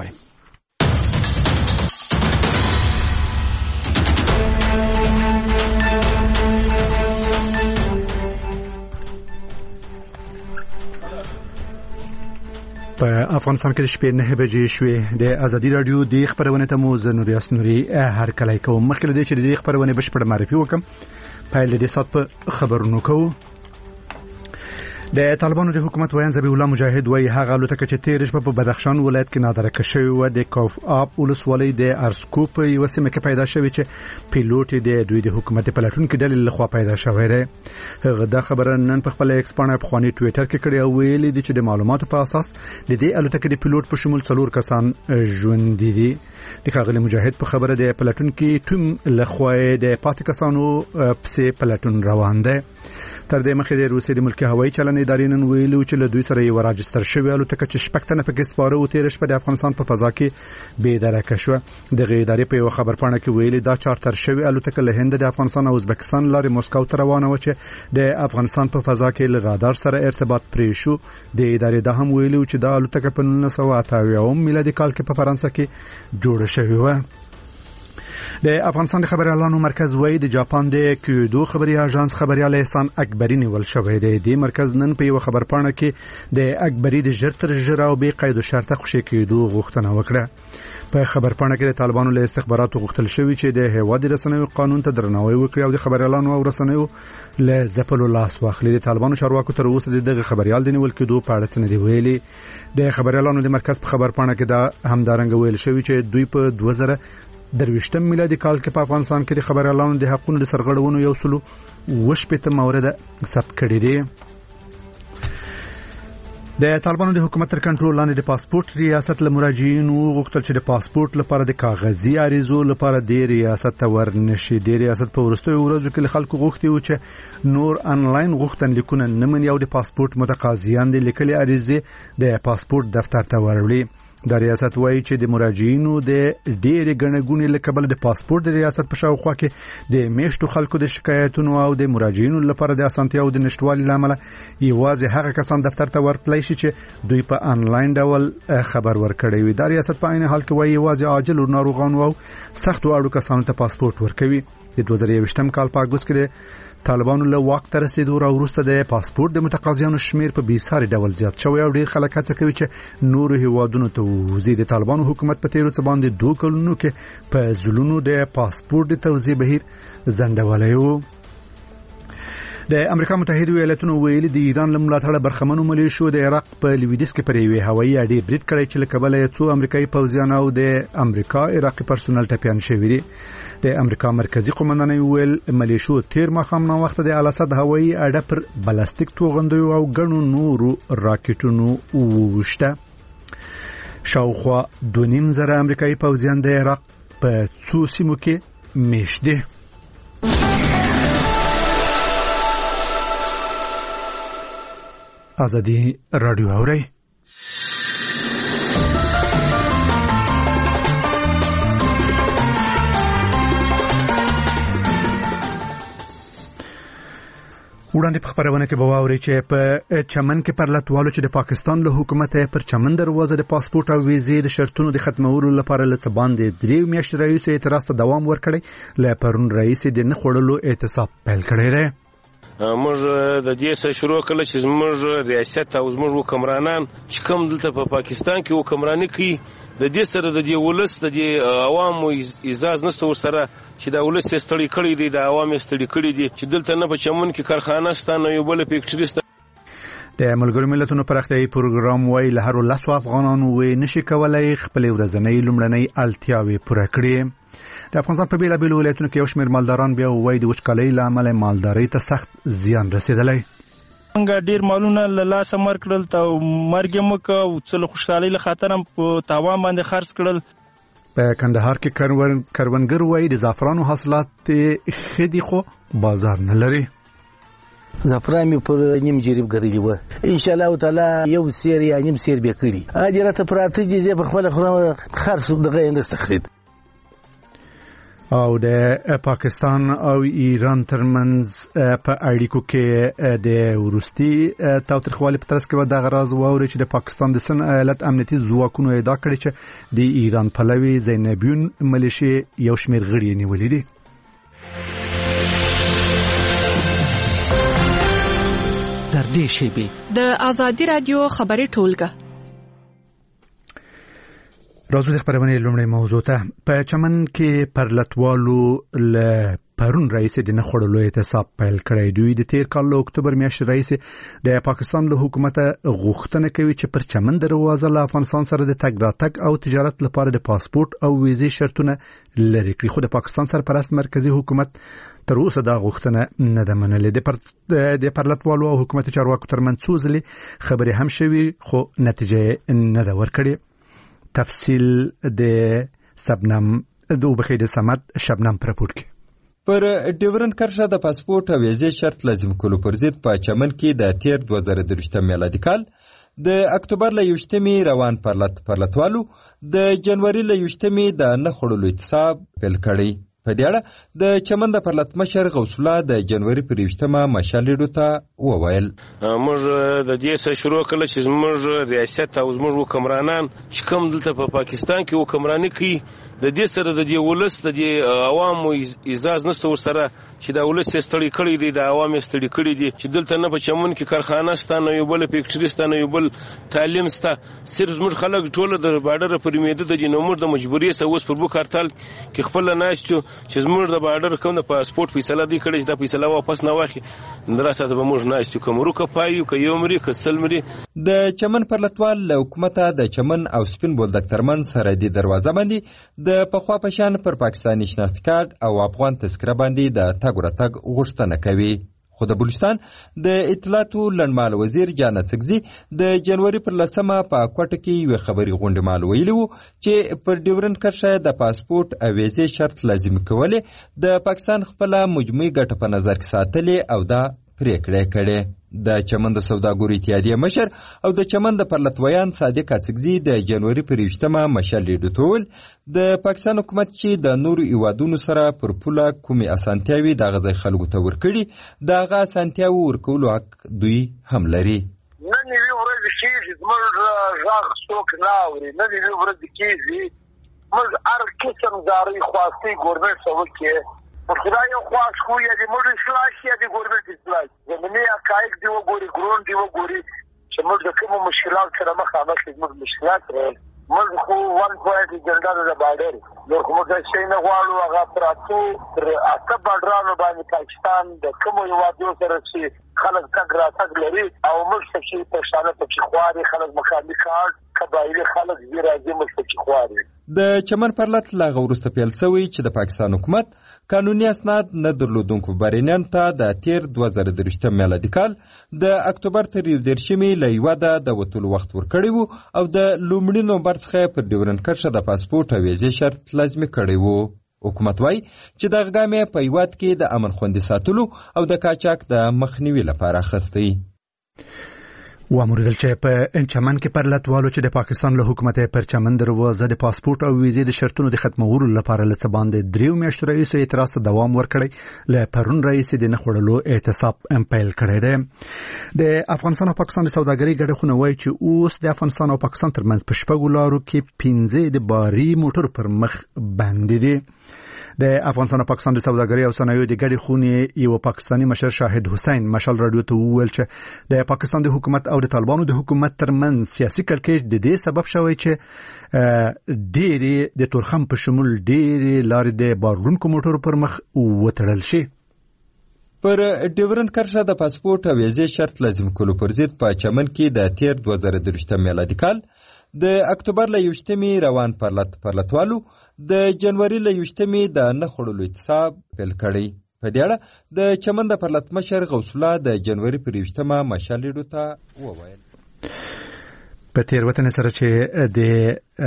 غواړي. په افغانستان کې د شپې 9 بجې شوې. د ازادي رادیو د خبرونه ته مو زه نوریاس نوري هر کله کوم. مخکې له دې چې د خبرونه بشپړ معرفي وکم، پیل دې سات په خبرونو کوو. د طالبانو د حکومت ویان ذبیح الله مجاهد وایي هغه الوتکه چې تیر شپه په بدخشان ولایت کې نادرکه شوې و د کوف آب ولسوالۍ د ارسکوپ یو سیمه کې پیدا شوې چې پیلوټ د دوی د حکومت پلاتونکو ډلې لخوا پیدا شوی دی. هغه دا خبره نن په خپل ایکس باندې په خواني ټوئیټر کې کړې او ویلي دي چې د معلوماتو په اساس د دې الوتکې د پیلوټ په شمول 4 کسان ژوند دي. د ښاغلي مجاهد په خبره د پلاتونکو ټیم لخوا د پاتې کسانو پسې پلاتون روان دی. تر دې مخکې د روسیې د ملکی هوایي چلن ادارې نن ویلو چې له دوی سره یو راجستر شوی الوتکه چې شپږ تنه پکې سپاره و تیر شپه د افغانستان په فضا کې بې درکه شو. دغه ادارې په یو خبرپاڼه کې ویلي دا چارتر شوی الوتکه له هند د افغانستان او ازبکستان لارې مسکو ته روانه و چې د افغانستان په فضا کې له رادار سره ارتباط پرې شو. د ادارې دا هم ویلي چې دا الوتکه په 1988 میلادي کال کې په فرانسه کې جوړه شوې و. د افغانستان د خبري اعلانو مرکز وایي د جاپان د کیودو خبري اژانس خبريال احسان اکبری نیول شوی دی. د مرکز نن په یو خبرپاڼه کې د اکبری د ژر او بې قید شرطه خوشي کیدو غوښتنه وکړه. په خبرپاڼه کې د طالبانو له استخباراتو غوښتل شوی چې د هوادي رسنیو قانون ته درناوی وکړي او د خبري اعلانو او رسنیو له ځپلو لاس واخلي. د طالبانو چارواکو تر اوسه دغه خبريال د نیول کېدو په اړه څه نه دی ویلي. د خبري اعلانو د مرکز په خبرپاڼه کې دا همدارنګ ویل شوی چې دوی په 2023 میلادي کال کې په افغانستان کې د خبري اعلانو د حقونو د سرغړونو یو سلو وشپته مورد ثبت کړي دي. د طالبانو د حکومت تر کنټرول لاندې د پاسپورت ریاست له مراجعینو غوښتل چې د پاسپورت لپاره د کاغذي عریضو لپاره د ریاست ته ورنشي. د ریاست په ورستیو ورځو کې خلکو غوښتي و چې نور انلاین غوښتنلیکونه نه مني او د پاسپورت متقاضیان د لیکلي عریضې د پاسپورت دفتر ته وروړي. د ریاست وایي چې د مراجعینو د ډېرې ګڼګونې له کبله د پاسپورت د ریاست په شاوخوا کې د میشتو خلکو د شکایتونو او د مراجعینو لپاره د اسانتیاو د نشټوالي لامل یوازې هغه کسان دفتر ته ورتلی شي چې دوی په انلاین ډول خبر ورکړي وي. د ریاست په عین حال کې وایي یوازې عاجل او ناروغانو او سخت واړو کسانو ته پاسپورت ورکوي. د 2023 کال په اگست کې د طالبانو له واک ته رسیدو وروسته د پاسپورت د متقاضیانو شمیر په بیساري ډول زیات شوی او ډیر خلک هڅه کوي چې نور هیوادونو ته وزیر د طالبانو حکومت په تیرو څه باندې 2 کلونو کې په زلونو د پاسپورت د توزیع بهیر زندولای وو. د امریکا متحده ایالاتونو ویلي د ایران له ملاتړه برخمنو ملیشو د عراق په لویدیځ کې پر یوې هوایي اډې برید کړی چې له کبله څو امریکایي پوځیان او د امریکا عراقي پرسونل ټپیان شوي دي. د امریکا مرکزی قومندانۍ ویل ملیشو تیر ماښام نو وخت د الاسد هوایي اډه پر بلاستیک توغندیو او ګڼو نورو راکټونو ووشته. شاوخوا 2.5 امریکایي پوځیان د عراق په څو سیمو کې میشت دي. ازادي رادیو اوري. وړاندې په خبرونه کې به واوري چې په چمن کې پر لټوالو چې د پاکستان له حکومت پر چمن دروازه د پاسپورت او ویزې د شرطونو د ختمولو لپاره له باندې 3 میاشتې رئیس اعتراض ته دوام ورکړي. له پرون رئیس د نه خړلو اعتصاب پیل کړی دی. موږ د دې څخه شروع کړل چې موږ ریاست او موږ حکمرانان چې کوم دلته په پاکستان کې حکمرانی کوي د دې سره د دې ولس د عوامو اجازه نشته ورسره چې دا ولس ستړي کړي دي د عوامو ستړي کړي دي چې دلته نه په چمن کې کارخانه ستانه یو بل فیکټری ست. د ملګرو ملتونو پراختیايي پروګرام وایي له هر 10 افغانانو وې نشي کولای خپل ورځنی لومړنۍ اړتیاوې پوره کړي. د افغانستان په بیلابیلو ولایتونو کې یو شمېر مالداران بیا وایي د وچکالۍ له امله مالدارۍ ته سخت زیان رسیدلی. څنګه ډیر مالونه له لاسه مړ کړل ته مرګ مکه او څل خوشحالۍ له خاطر په تاوان باندې خرڅ کړل. په کندهار کې کروندګر وایي د زعفرانو حاصلات خدي خو بازار نه لري. زعفران می پر نیم جریب ګرځي و ان شاء الله تعالی یو سیر یا نیم سیر به کړی اجرته پراته دي په خپل خرڅ دغه اندستخرید. او د پاکستان او ایران ترمنځ په اړیکو کې د ورستي تاوتریخوالي په ترڅ کې د غراز ووري چې د پاکستان د سن ایالت امنیتي ځواکونو ادعا کړې چې د ایران پلوي زینبیون ملیشي یو شمېر غړي نیولې دي. در دې شیبې د آزادي رادیو خبري ټولګه راځو د خبرونه لومړی موضوع ته. په چمن کې پرلتوالو ل پرون رئیس د نخړلو اعتصاب پیل کړی. دوی د تیر کال له اکتوبر میاشتې رئیس د پاکستان له حکومت غوښتنه کوي چې پر چمن دروازه له افغانستان سره د تګ راتګ او تجارت لپاره د پاسپورت او ویزې شرطونه لري کړي، خو د پاکستان سرپرست مرکزی حکومت تر اوسه دا غوښتنه نه ده منلې. د پرلتوالو او حکومت چارواکو ترمنځ څو ځلې خبرې هم شوي خو نتیجه نه ده ورکړې. تفصیل د سمد شبنم پرپورټ کې. پر ډیورنډ کرښه د پاسپورت او ویزې شرط لازم کولو پر ضد په چمن کې د تیر 2023 میلادي کال د اکتوبر له 21 روان پرلتوالو د جنوري له 21 د نخړلو اعتصاب پیل کړی. په دې اړه د چمن د پرلت مشر غوث الله د جنوري پر 21 مشالېډو ته وویل موږ د دې سره شروع کړل چې موږ ریاست او موږ حکمرانان چې کوم دلته په پاکستان کې حکمرانی کوي د دې سره د دې ولس د دې عوامو اجازه نشته ورسره چې د ولس ستړي کړي دي، د عوامو ستړي کړي دي چې دلته نه په چمن کې کارخانه ستانه یو بل فیکټری ستانه یو بل تعلیم ستا صرف موږ خلک ټول د بارډر پر میده د نومور د مجبوری سره اوس پر بو کارتل کې خپل ناشته چې موږ د بارډر کوم د پاسپورت فیصله دی کړي چې د فیصله واپس نه واخلي دراسته به موږ ناشته کوم روکه پایو کې یو مری کسل مری. د چمن پرلتوال له حکومت د چمن او سپین بولدک ترمن سره د دروازه باندې د پخوا پشان پر پاکستاني شناخت کارت او افغان تذکره باندې د تګ ورتګ غوښتنه کوي. خو د بلوچستان د اطلاعاتو لنډمال وزیر جان څګزي د جنوري پر 10 په کوټه کې یو خبري غونډه مال ویلو چې پر ډیورنډ کرښه د پاسپورت او ویزې شرط لازم کوله د پاکستان خپل مجموعي ګټه په نظر کې ساتلې او دا پریکړه کړې. د چمن د سوداګرو اتحادیه مشر او د چمن د پرلتویان صادق څګزي د جنوري پر 21 مشالېډو ټول د پاکستان حکومت چې د نورو ایوادونو سره پر پوله کومي اسانتیاوي د غځي خلکو ته ورکړي د غا اسانتیاوي ورکولو حق دوی هم لري. نن یو ورځ چې زموږ ژغ څوک نه اوري، نن یو ورځ کې موږ هر قسم داري خواستی ګورنمنت سوکه خدای یو خواست خو یا د موږ اصلاح یا د ګورنمنت اصلاح زمینه حقایق دی وګوري ګرون دی وګوري چې موږ د کوم مشکلات سره مخامخ موږ مشکلات موږ خو 1.8 جنډر د بارډر نو کوم ځای شي نه غواړو هغه پراتو تر اته بارډرانو باندې پاکستان د کوم یوادو سره چې خلک تګ راتګ لري او موږ چې په شانه په خواري خلک مخامخ کار قبایلی خلک زی راځي موږ چې خواري. د چمن پرلت لا غورسته پیل شوی چې د پاکستان حکومت قانوني اسناد نه درلودونکو بارینان ته د تیر 2023 میلادي کال د اکتوبر تر 10 لیواده د وټول وخت ورکړی وو او د لومړي نومبر څخه پر ډیورنډ کرښه د پاسپورت او ویزې شرط لازمي کړی وو. حکومت وايي چې د غامې په یواد کې د امن خوندي ساتلو او د کاچاک د مخنیوي لپاره خستي. واموردل چې په چمن کې پرلتوالو چې د پاکستان له حکومت پر چمن دروازه د پاسپورت او ویزې د شرطونو د ختمولو لپاره لڅ باندې 3 میاشتې رئیس اعتراض ته دوام ورکړی ل پرون رئیس د نخړلو اعتصاب امپایل کړی دی. د افغانستان او پاکستان د سوداګرۍ ګډه خونه وایي چې اوس د افغانستان او پاکستان ترمنځ په شپږو لارو کې 15 د باري موټر پر مخ باندې دي. د افغانستان او پاکستان د سوداګرۍ او صنایعو د ګډې خونې یو پاکستانی مشر شاهد حسین مشال رادیو ته وویل چې د پاکستان د حکومت او د طالبانو د حکومت ترمنځ سیاسي کړکېچ د دې سبب شوی چې ډېری د تورخم په شمول ډېری لارې د بارونکو موټرو پر مخ وتړل شي. پر ډیورنډ کرښه د پاسپورت او ویزې شرط لازم کولو پر ضد په چمن کې د تیر 2023 میلادي کال د اکتوبر له 21 روان پرلتوالو د جنوري له 21 د نخړلو اعتصاب پیل کړی. په دې اړه د چمن د پرلت مشر غوث الله د جنوري پر 21 مشالېډو ته وویل په تیروتنه سره چې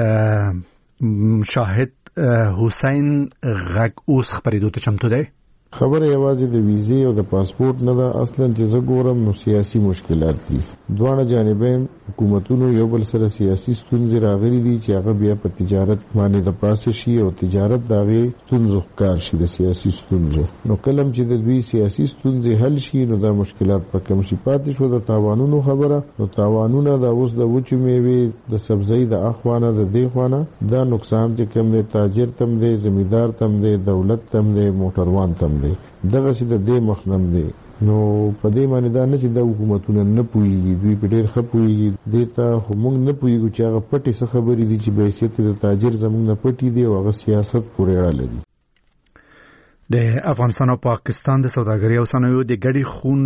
د شاهد حسین غږ اوس خبرېدو ته چمتو دی. خبره یوازې د ویزې او د پاسپورت نه ده، اصلا چې زه ګورم نو سیاسي مشکلات دي. دواړه جانبین حکومتونو یو بل سره سیاسي ستونزې راغلي دي چې هغه بیا په تجارت باندې د پاسه شي او تجارت دغه ستونزو ښکار شي د سیاسي ستونزو. نو کلم چې د دوی سیاسي ستونزې حل شي نو دا مشکلات په کم شي. پاتې شو د تاوانونو خبره، نو تاوانونه د اوس د وچو میوې د سبزی د اخوانه د دی خوانه دا نقصان چې کم دی، تاجر تم دی، زمیندار تم دی، دولت تم دی، موټروان تم دی، دغه چې د دې مخنم دی. نو په دې باندې دا نه چې د حکومتونو نه پويږي، دوی په ډېر ښه پويږي. دیتا موږ نه پويږو چې هغه پټي څه خبرې دي چې به حیثیت د تاجر زموږ نه پټي دي او هغه سیاست پورې اړه لري. د افغانستان او پاکستان د سوداګرۍ او صنایعو د ګډې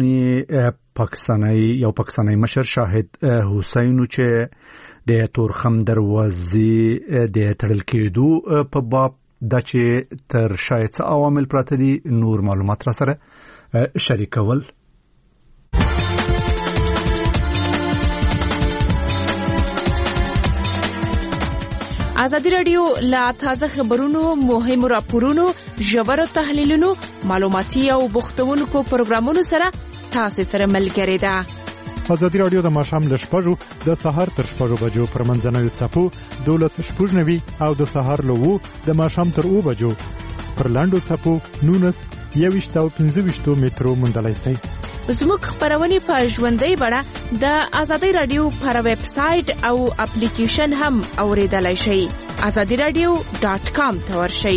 خونې یو پاکستاني مشر شاهد حسین چې د تورخم دروازې د تړل کېدو په باب د چې تر شاید څه عوامل پراته دي نور معلومات را سره شریکول. ازادي رادیو لا تازه خبرونو، مهمو راپورونو، ژورو تحلیلونو، معلوماتي او بوختونکو پروګرامونو سره تاسو سره ملګری ده. ازادي رادیو د ماښام له 6 د سهار تر 6 بجو پر منځنوي څپو 12:09 او د سهار له 2 د ماښام تر 2 بجو پر لاندو څپو 19 او 15 مترو مندلای سي. زموږ خبرونه په ژوندۍ بڼه د ازادي رادیو پر ویب سټ او اپلیکیشن هم اوریدلای شئ. azadiradio.com ته ورشئ.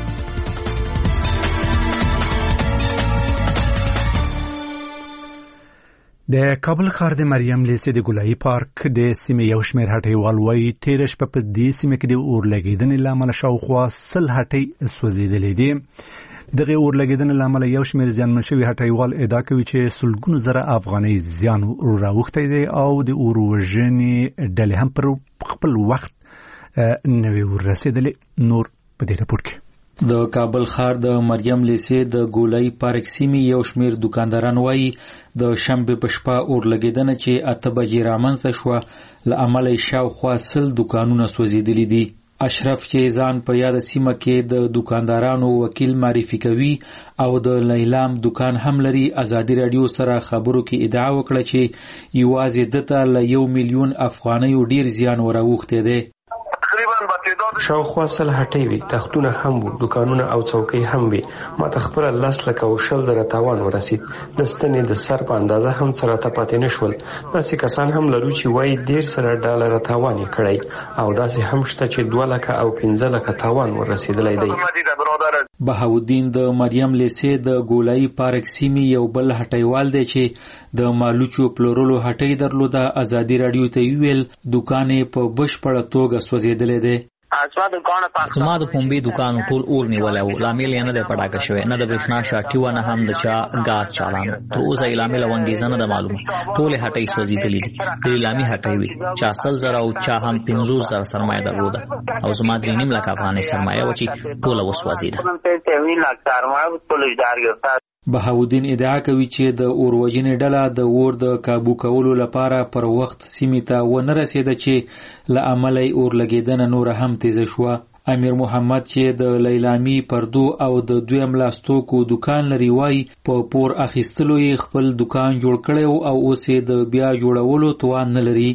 د کابل ښار د مریم لیسې د ګولایي پارک د سیمې یو شمېر هټیوال وایي تېره شپه په دې سیمه کې د اور لګېدنې له امله شاوخوا 100 هټۍ سوځېدلې دي. دغه اور لګېدنې له امله یو شمېر زیانمن شوي هټیوال ادعا کوي چې سلګونه زره افغانۍ زیان راوښتی دی او د اور وژنې ډلې هم پر خپل وخت نه وي ورسېدلې. نور په دې راپور کې د کابل ښار د مریم لیسې د ګولایي پارک سیمې یو شمېر دکانداران وایي د شنبې په شپه اور لګېدنه چې 8 بجې رامنځته شوه له امله شاوخوا 100 دکانونه سوځېدلي دي. اشرف چې ځان په یاد سیمه کې د دکاندارانو وکیل معرفي کوي او د لیلام دکان هم لري، ازادي رادیو سره خبرو کې ادعا وکړه چې یوازې دته له 1 میلیون افغانیو ډیر زیان وراوښتی دی. شاوخوا 100 هټۍ وي، تختونه هم وو، دکانونه او څوکۍ هم وي. ما ته خپل 10 لک او 20 زره تاوان ورسید. د ستنې د سر په اندازه هم سره ته پاتې نشول. داسې کسان هم لرو چې وایي $1.5 تاوان یې کړی او داسې هم شته چې 2 لک او 15 لک تاوان ورسېدلی دی. بهاودین د مریم لیسې د ګولایي پارک سیمې یو بل هټیوال دی چې د مالوچو پلورلو هټۍ درلوده. ازادي رادیو ته ویل دکان په بشپړه توګه سوځېدلی دی. زما د پومبي دکان ټول اور نیولای وو، لامل یې نه دی پټاکه شوی، نه د برېښنا شاټي و نه هم د چا غاز چالان. تر اوسه یې لامل او انګیزه نه ده معلومه. ټولې هټۍ سوځېدلې دي. د لیلامي هټۍ وي چا 100 زره او چا هم 50 زره سرمایه درلوده او زما 3.5 لک افغانۍ سرمایه و چې ټوله وسوځېده. بهاودین ادعا کوي چې د اور وژنې ډله د اور د کابو کولو لپاره پر وخت سیمې ته ونه رسېده چې له امله یې اور لګېدنه نوره هم تیزه شوه. امیر محمد چې د لیلامي پردو او د دویم لاستوکو دکان لري وایي په پور اخیستلو یې خپل دکان جوړ کړی او اوس یې د بیا جوړولو توان نه لري.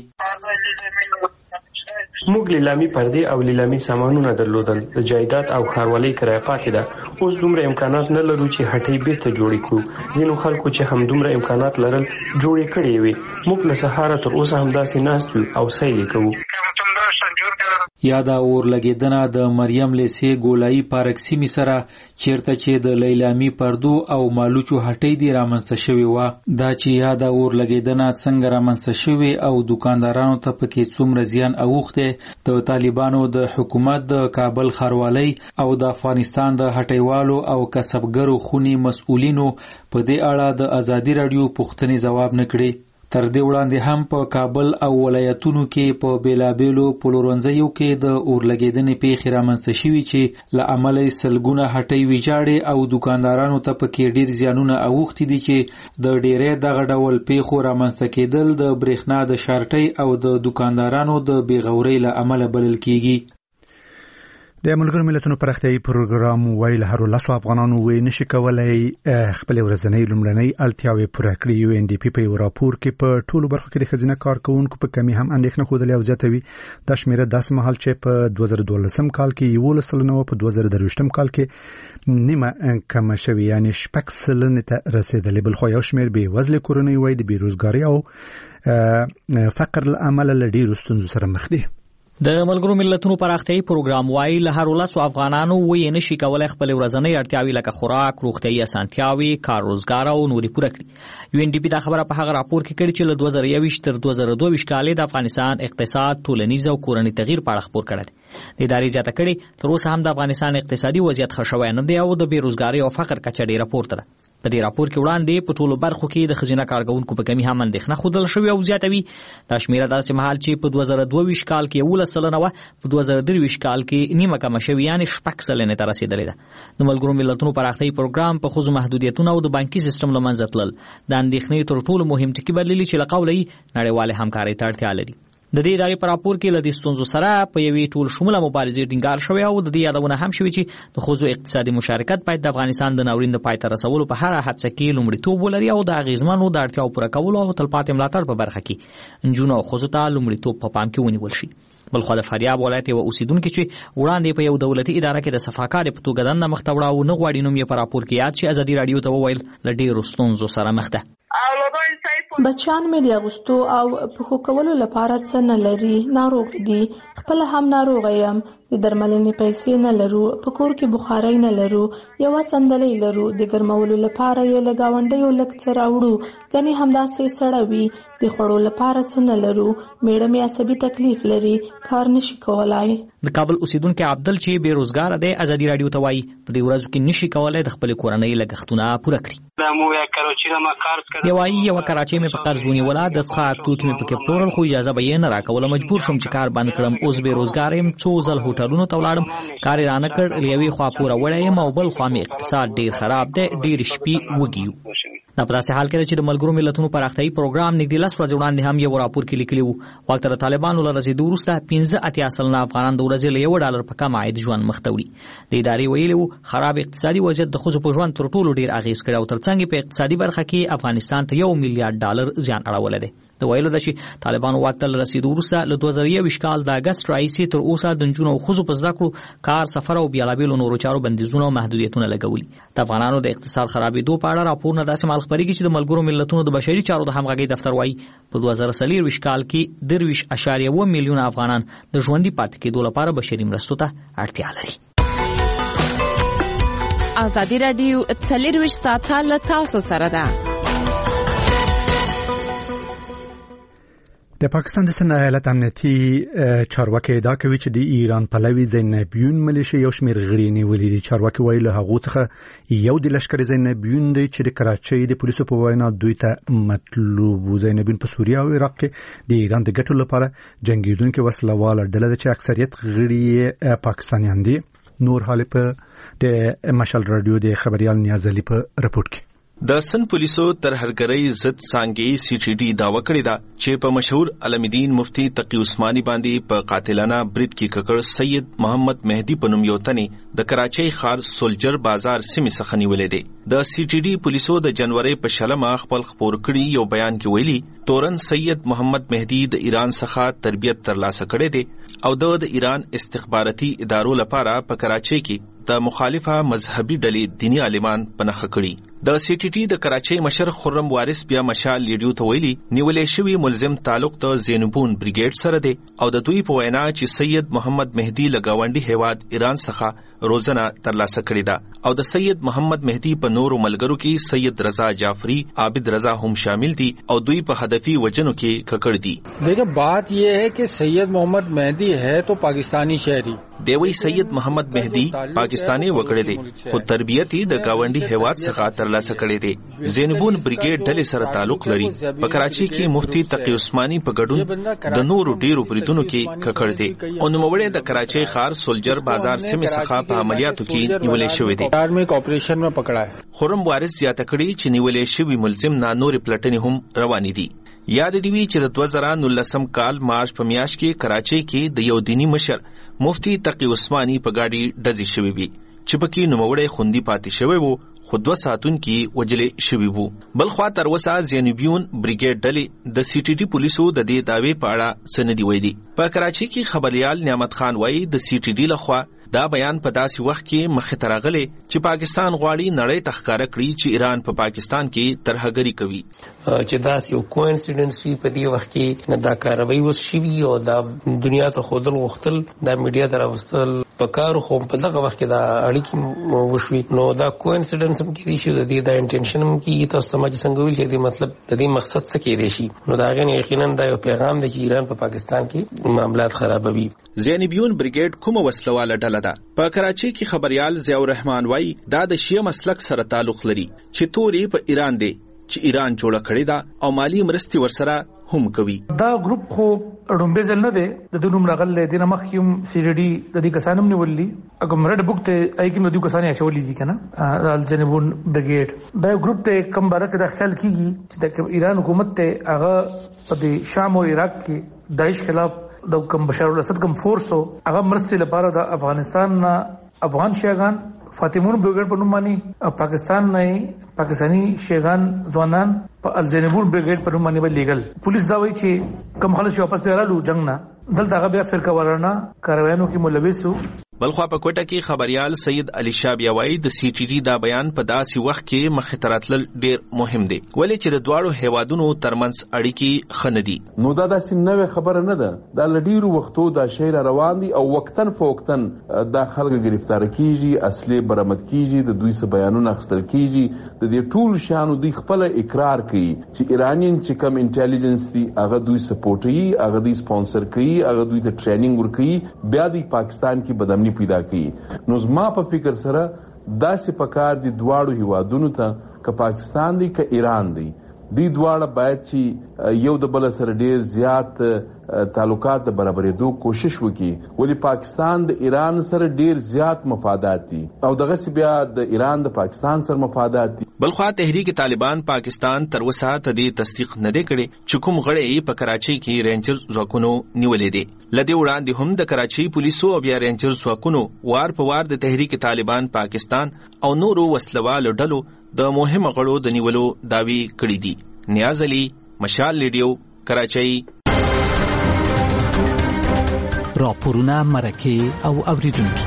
موږ لیلامي پردې او لیلامي سامانونه درلودل، د جایداد او ښاروالۍ کرایه پاتې ده. اوس دومره امکانات نه لرو چې هټۍ بیرته جوړې کړو. ځینو خلکو چې هم دومره امکانات لرل جوړې کړې وي. موږ له سهاره تر اوسه همداسې ناست یو او سیل یې کوو. یا دا اور لګېدنه د مریم لیسې ګولایي پارک سیمې سره چیرته چې د لیلامي پردو او مالوچو هټۍ دی رامنځته شوې وه. دا چې یا دا اور لګېدنه څنګه رامنځته شوې او دکاندارانو ته پکې څومره زیان اوښتی د طالبانو د حکومت د کابل ښاروالۍ او د افغانستان د هټیوالو او کسبګرو خونې مسؤلینو په دې اړه د ازادي رادیو پوښتنې ځواب نه کړي. تر دې وړاندې هم په کابل او ولایتونو کې په بیلابیلو پلورنځیو کې د اور لګېدنې پیښې رامنځته شوي چې له امله یې سلګونه هټۍ ویجاړې او دکاندارانو ته پکې ډېر زیانونه اوښتي دي چې د ډېری دغه ډول پیښو رامنځته کېدل د برېښنا د شارټۍ او د دکاندارانو د بېغورۍ له امله بلل کېږي. د ملګرو ملتونو پراختیايي پروګرام ویل هر لاسو افغانانو وې نشي کولای خپل ورځنی لومړنۍ اړتیاوې پوره کړي. یو ان ډي پی په راپور کې په ټولو برخو کې د خزینه کارکونکو په کمی هم اندېښنه خوده او زیاتوي. د شمیره داسې مهال چې په 2012 کال کې 11 په 2023 کال کې نیمه کم شوی، یعنی 6% ته رسیدلی. بل خو یو شمیر به وزله کورنۍ وای د بیروزګاری او فقر لامل لډیر ستونزو سره مخ دي. د ملګرو ملتونو پراختیايي پروګرام وايي له هر ولس افغانانو وې نشي کولای خپل ورځنی اړتیاوې لکه خوراک، روغتیايي اسانتیاوي، کار روزګار او نوري پوره کړي. یو ان ډي پی دا خبره په هغه راپور کې کړې چې له 2021 تر 2022 کال د افغانستان اقتصاد، ټولنیز او کورنی تغییر په اړه خبر کړی. د ادارې زیاته کړي تر اوسه هم د افغانستان اقتصادي وضعیت ښه شوی نه دی او د بیروزګاری او فقر کچه ډیره پورته ده. په دې راپور کې وړاندې په ټولو برخو کې د خزینه کارکونکو په کمی هم اندېښنه ښودل شوې او زیاتوي. دا شمیره داسې مهال چې په 2022 کال کې 11% په 2023 کال کې نیمه کم شوې، یعنی 6% ته رسیدلې ده. د ملګرو ملتونو پراختیايي پروګرام په خصوص محدودیتونه او د بانکي سیستم له منځه تلل د اندېښنې تر ټولو مهم ټکی بللي چې له قوله نړیواله همکارۍ ته اړتیا لري. د دې ادارې په راپور کې له دې ستونزو سره په یوې ټول شموله مبارزې ټینګار شوی او د دې یادونه هم شوې چې د ښځو اقتصادي مشارکت باید د افغانستان د ناورین د پای ته رسولو په هره هڅه کې لومړیتوب ولري او د اغیزمنو د اړتیاو پوره کولو او تلپاتې ملاتړ په برخه کې نجونو او ښځو ته لومړیتوب په پام کې ونیول شي. بلخو د فاریاب ولایت یو اوسیدونکو چې وړاندې په یو دولتي اداره کې د صفاکار په توګه دنده مخ ته وړاو نه غواړي نوم یې په راپور کې یاد شي. ازادي رادیو ته وویل له ډېرو ستونزو سره مخ ده. بچیان مې د اغوستو او پخو کولو لپاره څه نه لري، ناروغ دي، خپل هم ناروغ یم، د درملنې پیسې نه لرو، په کور کې بخارۍ نه لرو، یو صندلی لرو، د ګرمولو لپاره یې له گاونډیو لږ څه راوړو، ګنې همداسې سړه وي، د خوړو لپاره څه نه لرو، میړه مې عصبي تکلیف لري، کار نشي کولای. د کابل اوسیدونکو عبدل چې بیروزګار دی ازادي رادیو ته وایي په دې ورځو کې نشي کولای د خپل کورنۍ لګښتونه پوره کړي. یو کراچۍ مې په قرض ونیوله، د څښاک توکي مې پکې پلورل خو اجازه به یې نه راکوله، مجبور شوم چې کار بند کړم. اوس بیروزګار یم، څو ځل هوټلونو ته ولاړم، کار یې رانه کړ، له یوې خوا پوره وړی یم او بل خوا مې اقتصاد ډېر خراب دی، ډېرې شپې وږي یو. دا په داسې حال کې چې د ملګرو ملتونو پراختیايي پروګرام نږدې 10 ورځې وړاندې هم یو راپور کې لیکلی وو واک ته د طالبانو له رسېدو وروسته 15 افغانان د ورځې له $1 په کم عاید ژوند مخ ته وړي. د ادارې ویلي وو خراب اقتصادي وضعیت د ښځو په ژوند تر ټولو ډېر اغېز کړی او ترڅنګ په اقتصادي برخه کې افغانستان ته $1 میلیارډ زیان اړولی دی. د ویلو ده چې طالبانو واک ته رسیدو وروسته له 2021 کال د اګست راهیسې تر اوسه د نجونو او ښځو په زده کړو، کار، سفر او بیلابیلو نورو چارو بندیزونه او محدودیتونه لګولي. د افغانانو د اقتصاد خرابېدو په اړه راپورونه داسې مهال خپرېږي چې د ملګرو ملتونو د بشري چارو د همغږۍ دفتر وایي په 2023 کال کې 23.1 میلیون افغانان د ژوندي پاتې کېدو لپاره بشري مرستو ته اړتیا لري. ازادي رادیو 24 ساعته له تاسو سره ده. د پاکستان د سند ایالت امنیتي چارواکي ادعا کوي چې د ایران پلوي زینبیون ملیشیا یو شمېر غړي نیولي دي. چارواکي وایي له هغو څخه یو د لشکري زینبیون دی چې د کراچۍ د پولیسو په وینا دوی ته مطلوب زینبیون په سوریه او عراق کې د ایران د ګټو لپاره جنگیدونکو وسلواله ډله ده چې اکثریت غړي پاکستانیان دي. نور حال په د مشال رادیو د خبريال نیاز علي په رپورت کې. د سن پولیسو تر هرګرۍ ضد څانګې سی ټي ډي داوا کړې ده چې په مشهور علمدین مفتی تقی عثماني باندې په قاتلانه برید کې ککړ سید محمد مهدی په نوم یو تنې د کراچۍ ښار سولجر بازار سیمې څخه نیولې دي. د سی ټي ډي پولیسو د جنوري په شلمه خپل خبر کړي یو بیان کې ویلي تورن سید محمد مهدی د ایران څخه تربیت ترلاسه کړې دي او د ایران استخباراتي ادارو لپاره په کراچۍ کې د مخالفه مذهبي ډلې دینی عالمان پنهخه کړي. د سی ټي ټي د کراچۍ مشر خرم وارث بیا مشال لیډیو ته ویلي نیولې شوی ملزم تعلق د زینبون بریګیډ سره دی او د دوی په وینا چې سید محمد مهدی لګاونډي هیواد ایران څخه روزنه ترلاسه کړې ده او د سید محمد مهدی په نورو ملګرو کې سید رضا جعفری، عابد رضا هم شامل دي او دوی په هدفي وجنو کې ککړ دي. دیکھیں بات یہ ہے کہ سید محمد مہدی ہے تو پاکستانی شہری دیوی سید محمد مهدی پاکستانی وکړی دی خو تربیت یې د گاونډي هیواد څخه ترلاسه کړی دی. زینبون بریګیډ ډلې سره تعلق لري. په کراچۍ کې مفتی تقی عثماني په ګډون د نورو ډیرو بریدونو کې ککړ دی او نوموړی د کراچۍ ښار سولجر بازار سیمې څخه په عملیاتو کې نیولې شوی دی. آپریشن میں پکڑا ہے. خرم وارث زیاته کړي چې نیولې شوی ملزم نه نورې پلټنې هم روانې دي. یاد دی وی چې د 2019 کال مارچ په میاشت کې کراچۍ کې د یو دینی مشر مفتی تقی عثماني په گاډي ډزې شوې وي چې پکې نوموړی خوندي پاتې شوی وو خو 2 ساعتونکي وجلې شوي وو. بل خوا تر اوسه زینبیون بریګیډ ډلې د سی ټي ټي پولیسو د دې دعوې په اړه څه نه دي ویلي. په کراچۍ کې خبريال نعمت خان وایي د سی ټي ټي لخوا دا بیان په داسې وخت کې مخې ته راغلی چې پاکستان غواړي نړۍ ته ښکاره کړي چې ایران په پاکستان کې ترهګري کوي. چې دا یو کوئنسیډنس وي په دې وخت کې دا کاروي وشي او دا دنیا ته خودل غختل دا میډیا ته راوستل په کار خو په دغه وخت کې دا اړیکې وشوي نو دا کوئنسیډنس هم کې دي چې د دې د انټنشن هم کې تاسو ته ما څنګه ویل چې د مطلب د دې مقصد څه کې دی شي نو دا غن یقینا دا یو پیغام دی چې ایران په پاکستان کې معاملات خرابوي. زینبیون بریګیډ کومه وسلواله ډله ده؟ په کراچۍ کې خبريال ضیاء الرحمن وایي دا د شیعه مسلک سره تعلق لري چې توري په ایران دی چې ایران جوړه کړې ده او مالی مرستي ورسره هم کوي. دا ګروپ خو ډومبه ځل نه دی د نوم راغله د مخکوم سی ډي ډي د دې کسانم نیولې اګم رډ بوک ته ایکم د دې کسانې اچولې دي کنه رال زینبون بریګیډ دا ګروپ ته کم بارک د خیال کیږي چې د ایران حکومت ته هغه په شام او عراق کې داعش خلاف د کم بشار الاسد کم فورسو هغه مرستې لپاره د افغانستان افغان شیعاګان فاطمون بریګیډ په نوم باندې پاکستان نه پاکستانی شیعاګان ځوانان په الزینبون بریګیډ په نوم باندې لیګل پولیس دا وایي چې کم خلک واپس رالو جنگ نه دلته هغه بیا فرقه ورانه کاروانو کې ملوث وو. بلخوا په کوټه کې خبريال سید علي شاه بیا وایي د سی ټي ټي دا بیان په داسې وخت کې مخې ته راتلل ډیر مهم دی ولې چې د دواړو هیوادونو ترمنځ اړیکې ښه نه دي. نو دا داسې نوې خبره نه ده دا لډیرو وختو دا شی روان دي او وقتن فوقتن دا خلک گرفتار کیږي اصلي برآمد کیږي د دوی څخه بیانونه اخیستل کیږي د دې ټول شانو دوی خپل اقرار کوي چې ایرانین چې کم انټيليجنس دي هغه دوی سپورټي هغه دوی سپانسر کوي هغه دوی ته ټریننګ ورکوي بیا د پاکستان کې بدامني پیدا کړي. نو زما په فکر سره داسې پکار دي دواړو هیوادونو ته که پاکستان دی که ایران دی دی دواړه باید چې یو د بل سره ډیر زیات تعلقات د برابرېدو کوشش وکړي ولی پاکستان د ایران سره ډیر زیات مفادات دي او دغه سی بیا د ایران د پاکستان سره مفادات دي. بلخوا تحریک طالبان پاکستان تر اوسه ته دې تصدیق نه دی کړی چې کوم غړي په کراچۍ کې رینجر ځواکونو نیولې دي. لدې وړاندې هم د کراچۍ پولیسو او بیا رینجر ځواکونو وار په وار د تحریک طالبان پاکستان او نورو وسلوالو ډلو د مهمه غړو د نیولو داوی کړې دي. نیاز علي مشال ریډیو کراچۍ. راپورونه مرکه او اوریدونکو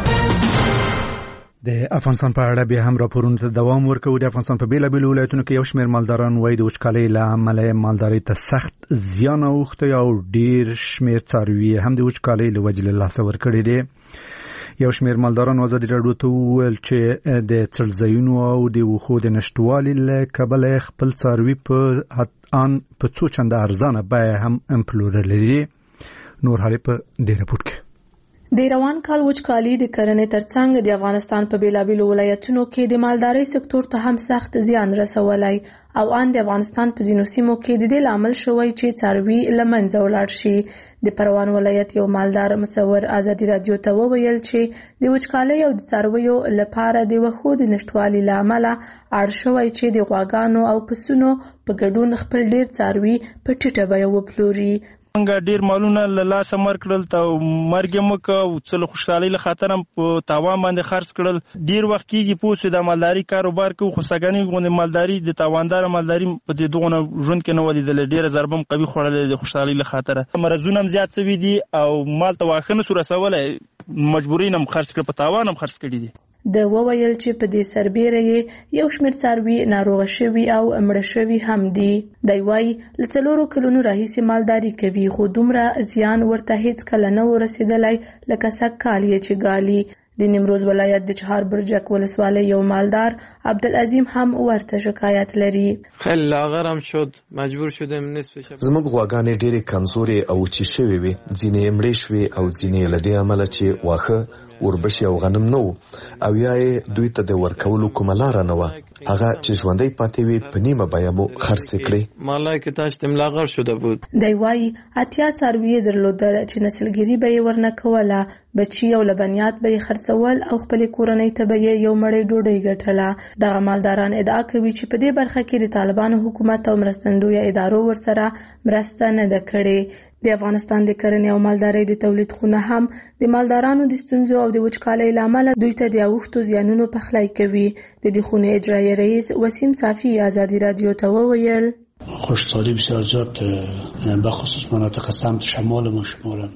د افغانستان په اړه به هم راپورونه ته دوام ورکوي. د افغانستان په بیلابیلو ولایتونو کې یو شمېر مالداران وایي د وچکالۍ له امله مالدارۍ ته سخت زیان اوښتی او ډیر شمېر څاروي هم د وچکالۍ له وجې له لاسه ورکړي دي. یو شمېر مالداران ازادي راډیو ته وویل چې د څړځایونو او د وښو د نشتوالي له کبله خپل څاروي په څو چنده ارزانه بیه هم پلورلي دي. نور حالی په دې رپورټ کې د روان کال وچکالي د کرنې ترڅنګ د افغانستان په بیلابیلو ولایتونو کې د مالدارۍ سکتور ته هم سخت زیان رسولی او ان د افغانستان په ځینو سیمو کې د دې لامل شوی چې څاروي له منځه ولاړ شي. د پروان ولایت یو مالدار مصور ازادي راډیو ته وویل چې د وچکالۍ او د څارویو لپاره د وښو د نشتوالي له امله اړ شوی چې د غواګانو او پسونو په ګډون خپل ډیر څاروي په ټیټه بیه وپلوري. څنګه ډیر مالونه له لاسه مرکړل ته مرګ مکه او څل خوشحالي له خاطر هم په تاوان باندې خرڅ کړل. ډیر وخت کېږي پوسې د مالداري کاروبار کوي خو سګنی غونډه مالداري د تاواندار مالداري په دې دغه ژوند کې نه ولیدل ډیر ضربم قوي خوړل د خوشحالي له خاطر مرزونه هم زیات شوي دي او مال ته واخنه سور رسولای مجبورین هم خرڅ کړ په تاوان هم خرڅ کړي دي. د وویل چې په دې سربېره یو شمېر څاروي ناروغه شوي او مړه شوي هم دي. دی وایي له 4 کلونو راهیسې مالداري کوي خو دومره زیان ورته هیڅ کله نه ورسېدلی لکه سږکال یې چې ګالي. د نیمروز ولایت د چهار برجک ولسوالۍ یو مالدار عبدالعظیم هم ورته شکایت لري. خیلی لاغرم شد مجبور شدم نصف شب. زموږ غواګانې ډېرې کمزورې او وچې شوې وې ځینې مړې شوې او ځینې له دې امله چې واښه وربشي او غنم نه او یا دوی ته د ورکولو کومه لار نه و هغه چې ژوندۍ پاتې وي په نیمه بیه مو خرڅ کړي مالای که تاشت ملاغر شده بود دی وايي اتیا څاروي درلودل چې نسلګری به ورنه کوله بچي او لبنیات به خرڅول او خپل کورنۍ ته به یو مړی ډوډۍ ګټله دغه مالداران ادعا کوي چې په دې برخه کې د طالبانو حکومت او مرستندوی ادارو ورسره مرسته نه ده کړې د افغانستان د کرنې او مالدارۍ د تولید خونه هم د مالدارانو د ستونزو او د وچکالۍ لامل دوی ته د اوښتو زیانونو پخلی کوي د دې خونې اجرایی رئیس وسیم صافی آزادی رادیو ته وویل خشکسالی بسیار زیاد به خصوص مناطق سمت شمال ما شمارم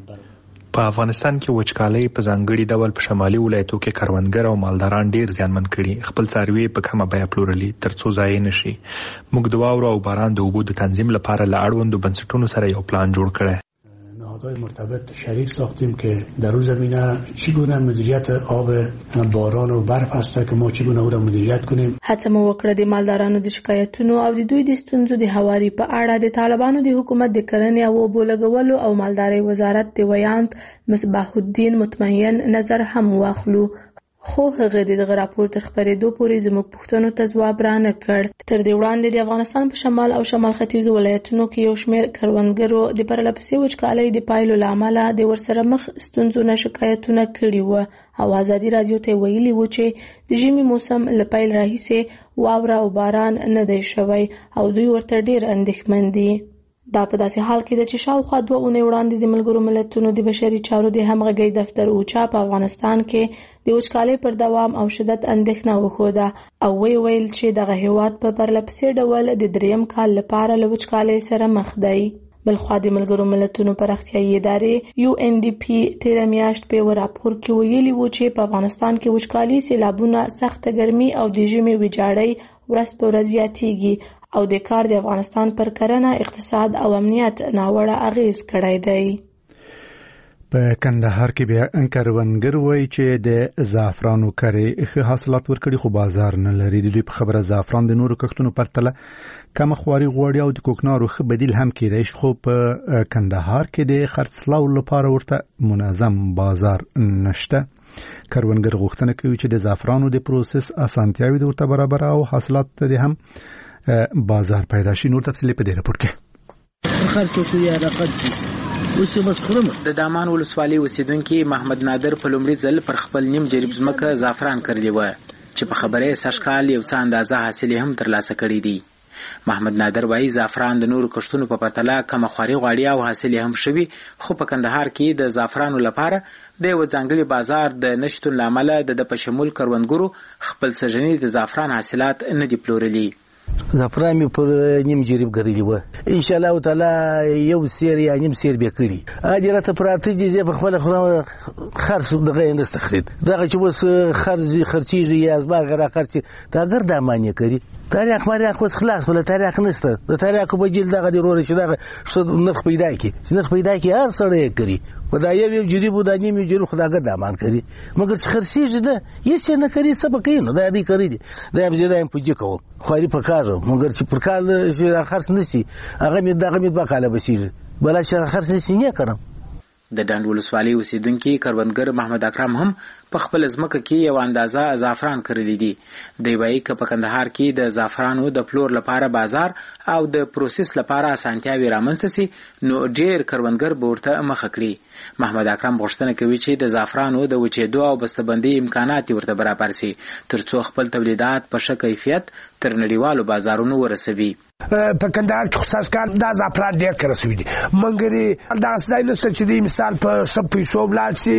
په افغانستان کې وچکالۍ په ځانګړي ډول په شمالي ولایتو کې کروندګر او مالداران ډیر زیانمن کړي خپل څاروي په کومه بیه پلورلي ترڅو ضایع نشي موږ د واورو او باران د اوبو د تنظیم لپاره له اړوندو بنسټونو سره یو پلان جوړ کړی نهادهای مرتبط شریک ساختیم که در اون زمینه چگونه مدیریت آب باران و برف است که ما چگونه او را مدیریت کنیم. هڅه مو وکړه د مالدارانو د شکایتونو او د دوی د ستونزو د هواري په اړه د طالبانو د حکومت د کرنې او اوبو لګولو او مالدارۍ وزارت د ویاند مصباح الدین مطمئن نظر هم واخلو خو هغه دغه راپور تر خبرېدو پورې زموږ پوښتنو ته ځواب را نه کړ تر دې وړاندې د افغانستان په شمال او شمال ختیځو ولایتونو کې یو شمېر کروندګرو د پرلپسې وچکالۍ د پایلو له امله د ورسره مخ ستونزو نه شکایتونه کړي وو او آزادي رادیو ته ویلي وو چې د ژمي موسم له پیل راهیسې واوره او باران نه دی شوی او دوی ورته ډېر اندېښمن دي دا په داسې حال کې ده چې شاوخوا 2 اونۍ وړاندې د ملګرو ملتونو د بشري چارو د همغږۍ دفتر اوچا په افغانستان کې د وچکالۍ پر دوام او شدت اندېښنه وښوده او ویل چې دغه هیواد په پرلپسې ډول د 3م کال لپاره له وچکالۍ سره مخ دی بلخوا د ملګرو ملتونو پراختیایي ادارې UNDP تیر میاشت په یو راپور کې ویلي و چې په افغانستان کې وچکالي سیلابونه سخته ګرمي او د ژمي ویجاړۍ ورځ په ورځ زیاتېږي او د کار د افغانستان پر کرنه اقتصاد او امنیت ناوړه اغیز کړی دی په کندهار کې بیا کروندګر وایي چې د زعفرانو کرې ښه حاصلات ورکړي خو بازار نه لري د دوی په خبره زعفران د نورو کښتونو پرتله کم خواري غوړي او د کوکنارو ښه بدیل هم کېدای شي خو په کندهار کې د خرڅلاو لپاره ورته منظم بازار نشته کروندګر غوښتنه کوي چې د زعفرانو د پروسس اسانتیاوي ورته برابر او حاصلات د هم بازار پیدا شي نور تفصیل په دې راپور کې خلکو یې راقد د دامان ولسوالۍ اوسیدونکو محمد نادر په لومړي ځل پر خپل نیم جریب ځمکه زعفران کړی و چې په خبره سشکال یو څه اندازه حاصل هم ترلاسه کړی دی محمد نادر وايي زعفران د نورو کښتونو په پرتله کم خواري غواړي او حاصل هم شوي خو په کندهار کې د زعفرانو لپاره د یو ځانګړي بازار د نشټون لامل د په شمول کروندګرو خپل سژنې د زعفران حاصلات نه دی پلورلي زعفران می پر نیم جریب غړلی و ان شاء الله تعالی یو سیر یا نیم سیر به کړی اجرته پراته دي په خپل خرڅ دغه اندستخرید دغه چې وس خرچیږي یا از باغ را خرچي دا ګر د معنی کوي تاریخ مریخ وس خلاص ولا تاریخ نشته د تاریخ په جیل دغه ضروري چې دغه نرخ پیدا کی هر سره کوي ودا یو جریب د نیم جریب خداګر د امان کوي مګر چې خرڅیږي ده یې نه کوي سبا کوي نو دا دې کوي دا به دا پوجي کوم خواري پکاره مګر چې پرکال چې خرڅ نشي هغه می دغه می بقاله بشي بل چې خرڅ نشي نه کړم د ډنډ ولسوالۍ اوسیدونکو کروندګر محمد اکرم هم په خپل ځمکه کې یو اندازه زعفران کړی دی دی وايي چې په کندهار کې د زعفرانو د پلور لپاره بازار او د پروسس لپاره اسانتیاوي رامنځته سي نو ډېر کروندګر به ورته مخ کړي محمد اکرم غوښتنه کوي چې د زعفرانو د وچېدو او بسته‌بندۍ امکانات ورته برابر سي ترڅو خپل تولیدات په ښه کیفیت تر نړیوالو بازارونو ورسوي په کندهار کې خصوص کار دا زعفران ډېر کړی دی منګري دا ځای نشته چې د مثال په شپ پیسو بلال سي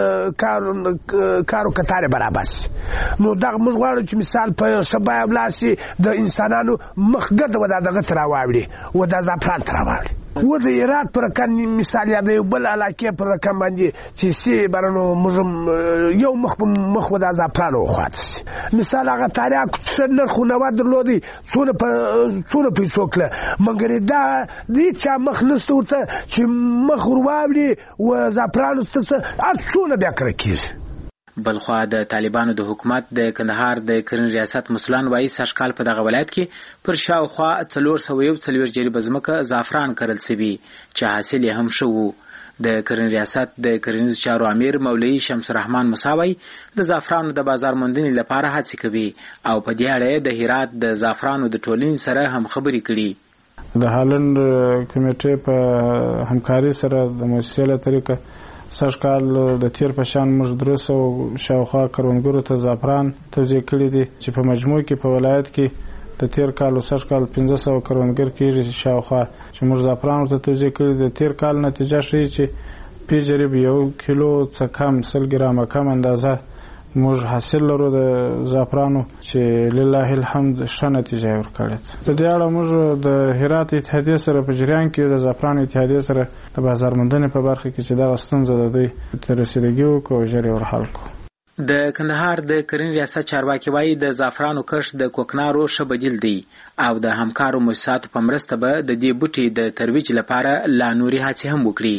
په کارو کتاره برابر نو دا موږ غواړو چې مثال په شپ بلال سي د انسانانو مخګد ودا دغه تراوړي ودا زعفران تراوړي و د ایرات پر کان مثال یا د بل علاقه پر کان باندې چې سی برنو موږ یو مخ ودا زعفران وخات مثال هغه تاریخ څنګه خو نو درلودي څونه پیسو کړه مګر دا دې چا مخ نستورته چې مخ ورواوړي و زعفران څونه بیا کړی بلخوا د طالبانو د حکومت د کندهار د کرنې ریاست مسولان وايي سشکال په دغه ولایت کې پر شاوخوا 441 جریب ځمکه زعفران کرل سوي چې حاصل هم شو د کرنې ریاست د کرنیزو چارو امیر مولوي شمس الرحمن موساوي د زعفرانو د بازار موندنې لپاره هڅې کوي او په دې اړه د هرات د زعفرانو د ټولنې سره هم خبرې کړي. د هالند کمیټې په همکاري سره د مؤسسې له طریقه سږ کال د تیر په شان موږ 300 شاوخوا کروندګرو ته زعفران توزیع کړي دي چې په مجموع کې په ولایت کې د تیر کال او سږ کال 1500 کروندګر کېږي شاوخوا چې موږ زعفران ورته توزیع کړي. د تیر کال نتیجه ښیي چې په جریب 1 کیلو څخه کم 100 ګرامه کم اندازه موږ حاصل لرو د زعفرانو چې لله الحمد ښه نتیجه ورکړې. په دې اړه موږ د هرات اتحادیې سره په جریان کې د زعفرانو اتحادیې سره د بازار موندنې په برخه کې چې دا ستونزه د دوی تر رسیدګي وکړو ژر ورحل کړو. د کندهار د کرنې ریاست چارواکي وایي د زعفرانو کښت د کوکنارو ښه بدیل دی او د همکارو مؤسساتو په مرسته به د دې بوټي د ترویج لپاره لا نوري هڅې هم وکړي.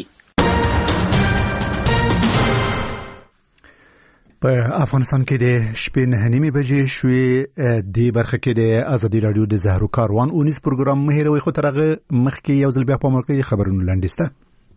په افغانستان کې د شپې 9:30 بجې شوې د برخه کې د ازادي رادیو د زهرو کاروان اونیس پروګرام مهیروي خو ترغه مخکې یو ځل بیا په مرکه خبرونه لاندسته.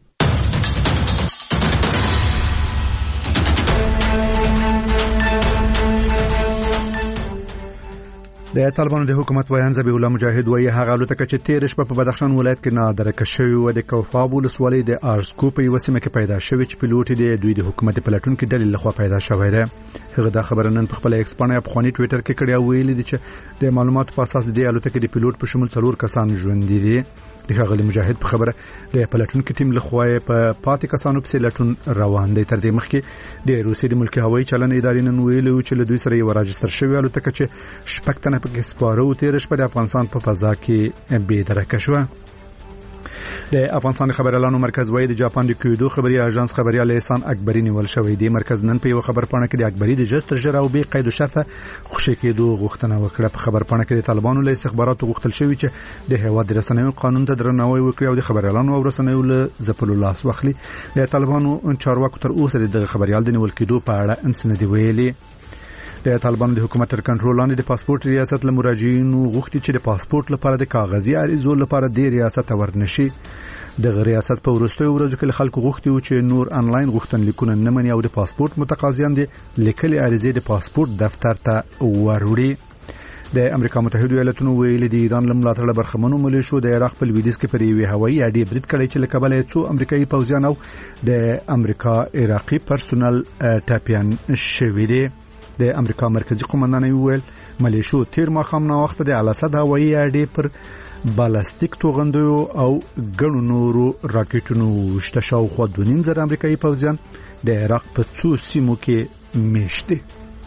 د طالبانو د حکومت ویان ذبیح الله مجاهد وایي هغه الوتکه چې تیر شپه په بدخشان ولایت کې نادرکه شوې و د کوفاب ولسوالۍ د ارسکوپ یو سیمه کې پیدا شوې چې پیلوټ د دوی د حکومت پلاتون کې دلیل لخوا پیدا شوی دی. هغه دا خبره نن په خپل ایکس باندې په خونی ټوئیټر کې کړی او ویلي دی چې د معلوماتو په اساس د الوتکې د پیلوټ په شمول 4 کسان ژوند دي. د هغه مجاهد په خبره د پلاتون کې ټیم لخوا په پاتې کسانو په لټون روان دی. تر دې مخکې د روسي د ملکی هوایي چلن ادارې نن ویلي چې له دوی سره یو راجستر شوی الوتکه چې شپږ په سپاره تیر شپه د افغانستان په فضا کې بې درکه شو. د افغانستان خبر اعلان مرکز وایي د جاپان د کیودو خبري اژانس خبريال احسان اکبری نیول شوی دی. مرکز نن په یو خبر پاڼه کې د اکبری د جست جره او به قید شرط خوشی کېدو غوښتنه وکړه. په خبر پاڼه کې د طالبانو له استخباراتو غوښتل شوی چې د هیواد د رسنیو قانون ته درناوی وکړي او د خبر اعلان او رسنیو له ځپلو لاس واخلي. د طالبانو چارواکو تر اوسه د خبريال د نیول کېدو په اړه انس نه دی ویلي. د طالبانو د حکومت تر کنټرول لاندې د پاسپورت ریاست له مراجعینو غوښتي چې د پاسپورت لپاره د کاغذي عریضو لپاره د ریاست ورنشي. د ریاست په وروستیو ورځو کې خلکو غوښتي چې نور انلاین غوښتنلیکونه نه مني او د پاسپورت متقاضیان د لیکلي عریضې د پاسپورت دفتر ته وروړي. د امریکا متحده ایالاتونو ویلي د ایران لملاتړ برخمنو ملیشو د عراق په لویدیځ کې پر یوې هوایي اډې برید کړی چې له کبله څو امریکایي پوځیان او د امریکا عراقي پرسونل ټاپیان شوي دي. د امریکا مرکزی قومندان ویل ملیشو تیر ماخام نه وخت د الاسد هوایي اډې پر بالستیک توغندو او ګڼو نورو راکټونو شته شاوخوا 2.5 امریکایي پوځیان د عراق په څو سیمو کې میشته.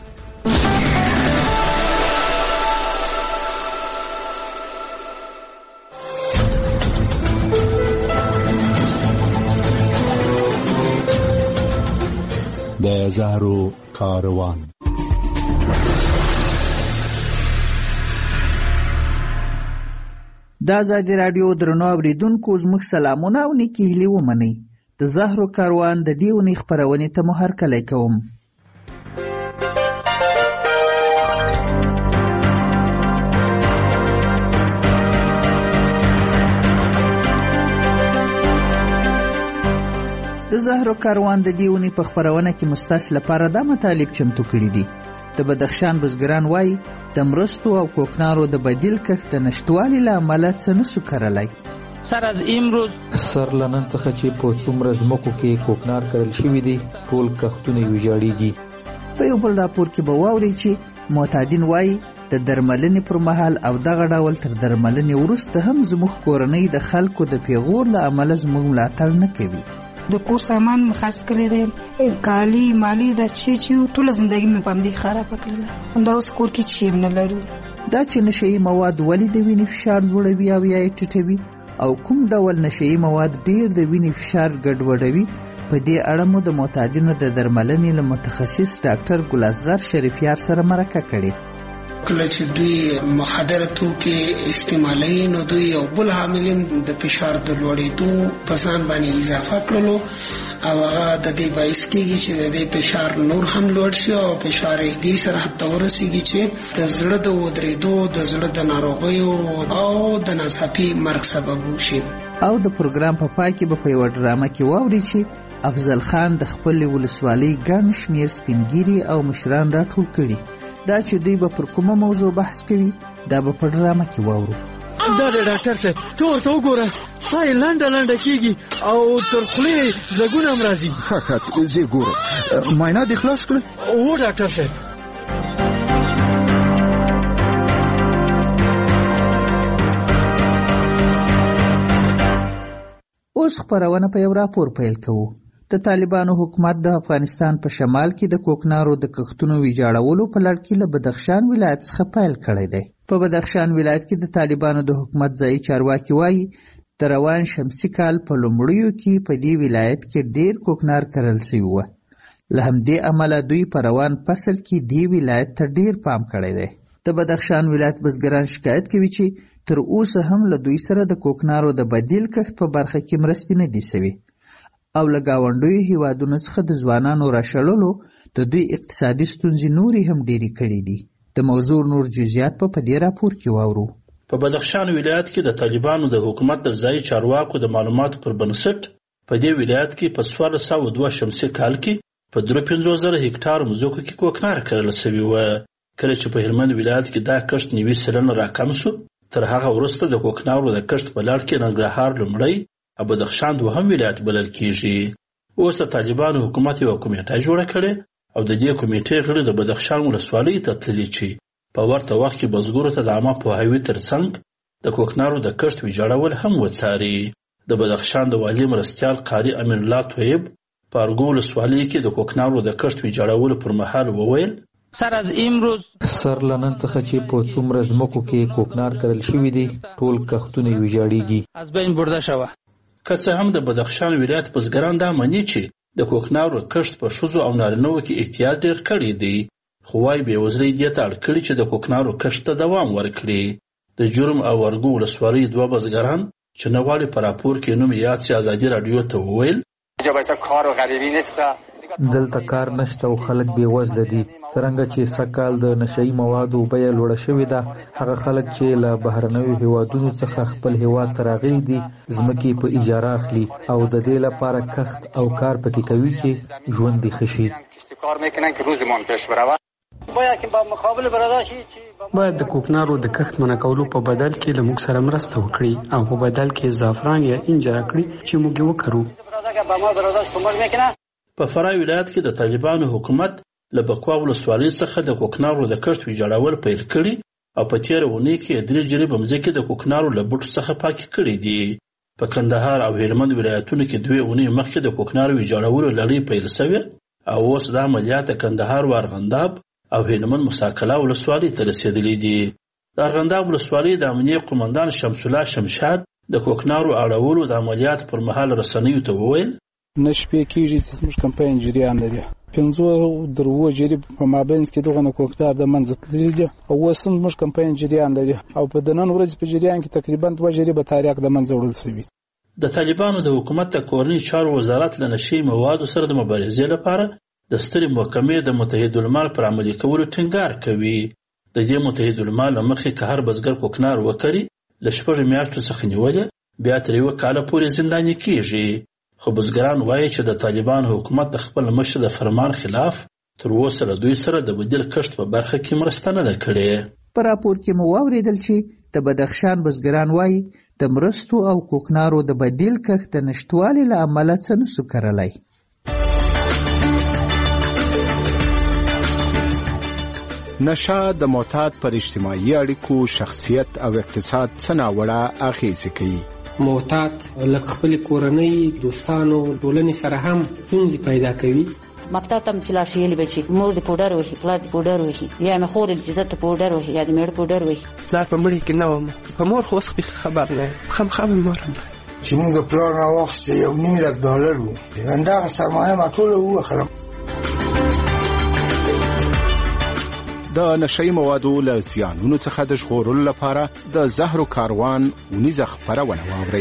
د زهرو کاروان د ازادي رادیو درنو اوریدونکو زموږ سلامونه او نیکی هیلې ومنئ. د زهرو کاروان د دې اونۍ خپرونې ته مو هرکلی کوم. د زهرو کاروان د دې اونۍ په خپرونه کې مستاس لپاره دا مطالب چمتو کړي دي. د بدخشان بزګران وایي د مرستو او کوکنارو د بدیل کښت د نشټوالي له امله څه نسو کرلی. سر از امروز سر لنن څخه چې په څومره ځمکو کې کوکنار کرل شوي دي ټول کښتونه ویجاړېږي. په یو بل راپور کې به واورئ چې معتادین وایي د درملنې پر مهال او دغه ډول تر درملنې وروسته هم زموږ کورنۍ د خلکو د پیغور له امله زموږ ملاتړ نه کوي. د کور سامان مې خرڅ کړی دی، کالي مالي دا چې ټوله زندګي مې په همدې خرابه کړله. همدا اوس کور کې چې نه لرو. دا چې نشهیي مواد ولې د وینې فشار لوړوي او یا یې ټیټوي او کوم ډول نشهیي مواد ډیر د وینې فشار ګډوډوي، په دې اړه مو د معتادینو د درملنې له متخصص ډاکټر ګلاسدار شریفیار سره مرکه کړې. کله چې دوی مخدره توکي استعمالوي نو دوی یو بل عاملین د فشار د لوړېدو په ځان باندې اضافه کړلو او هغه د دې باعث کېږي چې د دې فشار نور هم لوړ شي او فشار یې دې سره حتی ورسېږي چې د زړه د ودرېدو، د زړه د ناروغیو او د ناڅاپي مرګ سبب وشي. او د پروګرام په پای کې به په یوه ډرامه کې واوري چې افضل خان د خپل ولسوالۍ ګڼ شمېر سپینګیري او مشران راټول کړي دا چې دوی به پر کومه موضوع بحث کوي دا به په ډرامه کې واورو. دا د ډاکټر صاحب ته ورته وګوره ساه یې لنډه کېږي او تر خولې ځګونه هم راځي. ښه زه یې ګورم. معاینه دې خلاص کړه؟ هو ډاکټر صاحب. اوس خپرونه په یو راپور پیل کوو. د طالبانو حکومت د افغانستان په شمال کې د کوکنارو د کښتونو ویجاړولو په لړ کې له بدخشان ولایت څخه پیل کړی دی. په بدخشان ولایت کې د طالبانو د حکومت ځایي چارواکي وایي د روان شمسي کال په لومړیو کې په دې ولایت کې ډیر کوکنار کرل شوي وو. له همدې امله دوی په روان فصل کې دې ولایت ته ډیر پام کړی دی. د بدخشان ولایت بزګران شکایت کوي چې تر اوسه هم له دوی سره د کوکنارو د بدیل کښت په برخه کې مرستې نه دي شوي او له ګاونډیو هیوادونو څخه د ځوانانو راشړلو د دوی اقتصادي ستونزې نورې هم ډېرې کړې دي. د موضوع نور جزئیات په دې راپور کې واورو. په بدخشان ولایت کې د طالبانو د حکومت د ځایي چارواکو د معلوماتو پر بنسټ په دې ولایت کې په 1402 شمسي کال کې په 53,000 هکټار مځکو کې کوکنار کرل شوي وو. کله چې په هلمند ولایت کې دا کښت 90% راکم شو، تر هغه وروسته د کوکنارو د کښت په لړ کې ننګرهار لومړی او بدخشان دوهم ولایت بلل کیږي. اوس د طالبانو حکومت یو کمیټه جوړه کړې او د دې کمیټې غړي د بدخشان ولسوالۍ ته تللي چې په ورته وخت کې بزګرو ته د عامه پوهاوي ترڅنګ د کوکنارو د کښت ویجاړول هم وڅاري. د بدخشان د والي مرستیال قاري امین الله طیب په ارګو ولسوالۍ کې د کوکنارو د کښت ویجاړولو پر مهال وویل سر از امروز سر لنن څخه چې په څومره ځمکو کې کوکنار کرل شوي دي ټول کښتونه ویجاړیږي از بین برده شوه. که څه هم د بدخشان ولایت بزګران دا مني چې د کوکنارو کښت په ښځو او نارینه‌وو کې احتیاط ډېر کړی دی، خو وايي بېوزلۍ دې ته اړ کړي چې د کوکنارو کښت ته دوام ورکړي. د جرم او ارګو ولسوالۍ دوه بزګران چې نه غواړي په راپور کې نوم یاد سي ازادي راډیو ته وویل دلته کار نشته او خلک بېوزله دي. څرنګه چې سږکال د نشهیي موادو بیه لوړه شوې ده، هغه خلک چې له بهرنیو هیوادونو څخه خپل هیواد ته راغلي دي ځمکې په اجاره اخلي او د دې لپاره کښت او کار پکې کوي چې ژوند یې ښه شي. باید د کوکنارو د کښت منع کولو په بدل کې له موږ سره مرسته وکړي او په بدل کې زعفران یا انج راکړي چې موږ یې وکرو. په فراه ولایت کې د طالبانو حکومت له بکوا ولسوالۍ څخه د کوکنارو د کښت ویجاړول پیل کړي او په تېره اونۍ کې 3 جریبه مځکې د کوکنارو له بوټو څخه پاکې کړي دي. په کندهار او هلمند ولایتونو کې 2 اونۍ مخکې د کوکنارو ویجاړولو لړۍ پیل شوې او اوس دا عملیات د کندهار و ارغنداب او هلمند مساکله ولسوالۍ ته رسېدلي دي. د ارغنداب ولسوالۍ د امنیې قومندان شمس الله شمشاد د کوکنارو اړولو د عملیات پر مهال رسنیو ته وویل نه شپې کېږي چې زموږ کمپاین جریان لري. 5 جریب په مابینځ کې دغه کوکنار د منځ تللي دي او اوس هم زموږ کمپاین جریان لري او په د نن ورځې په جریان کې تقریبا 2 جریبه تاریخ د منځ وړل شوي. د طالبانو د حکومت د کورنۍ چارو وزارت له نشهیي موادو سره د مبارزې لپاره د سترې محکمې د متحدالمال پر عملي کولو ټینګار کوي. د دې متحدالمال له مخې که هر بزګر کوکنار وکري له 6 میاشتو څخه نیولې بیا تر 1 کاله پورې زنداني کیږي. خو بزګران وایي چې د طالبانو حکومت د خپل مشر د فرمان خلاف تر اوسه له دوی سره د بدیل کښت په برخه کې مرسته نه ده کړې. په راپور کې مو واورېدل چې د بدخشان بزګران وایي د مرستو او کوکنارو د بدیل کښت د نشتوالي له امله څه نسو کرلی. نشه د معتاد پر اجتماعي اړیکو، شخصیت او اقتصاد څه ناوړه اغېزې کوي. معتاد لکه خپل کورنۍ، دوستانو، ټولنې سره هم ستونزې پیدا کوي. مکتب ته چې لاړ شي یې به چې مور دې پوډر وهي، پلار دې پوډر وهي، یا مې خور دې چې ته پوډر وهي یا دې مېړه پوډر وهي. پلار په مړي کې نه وم، په مور خو اوس خبر نه یم، خامخا مې مور هم چې موږ پلار راواخیسته $1,000,000 و، همدغه سرمایه ما ټوله ووخلم. د نشهیي موادو له زیانونو څخه د ژغورلو لپاره د زهرو کاروان اونیزه خپرونه واورئ.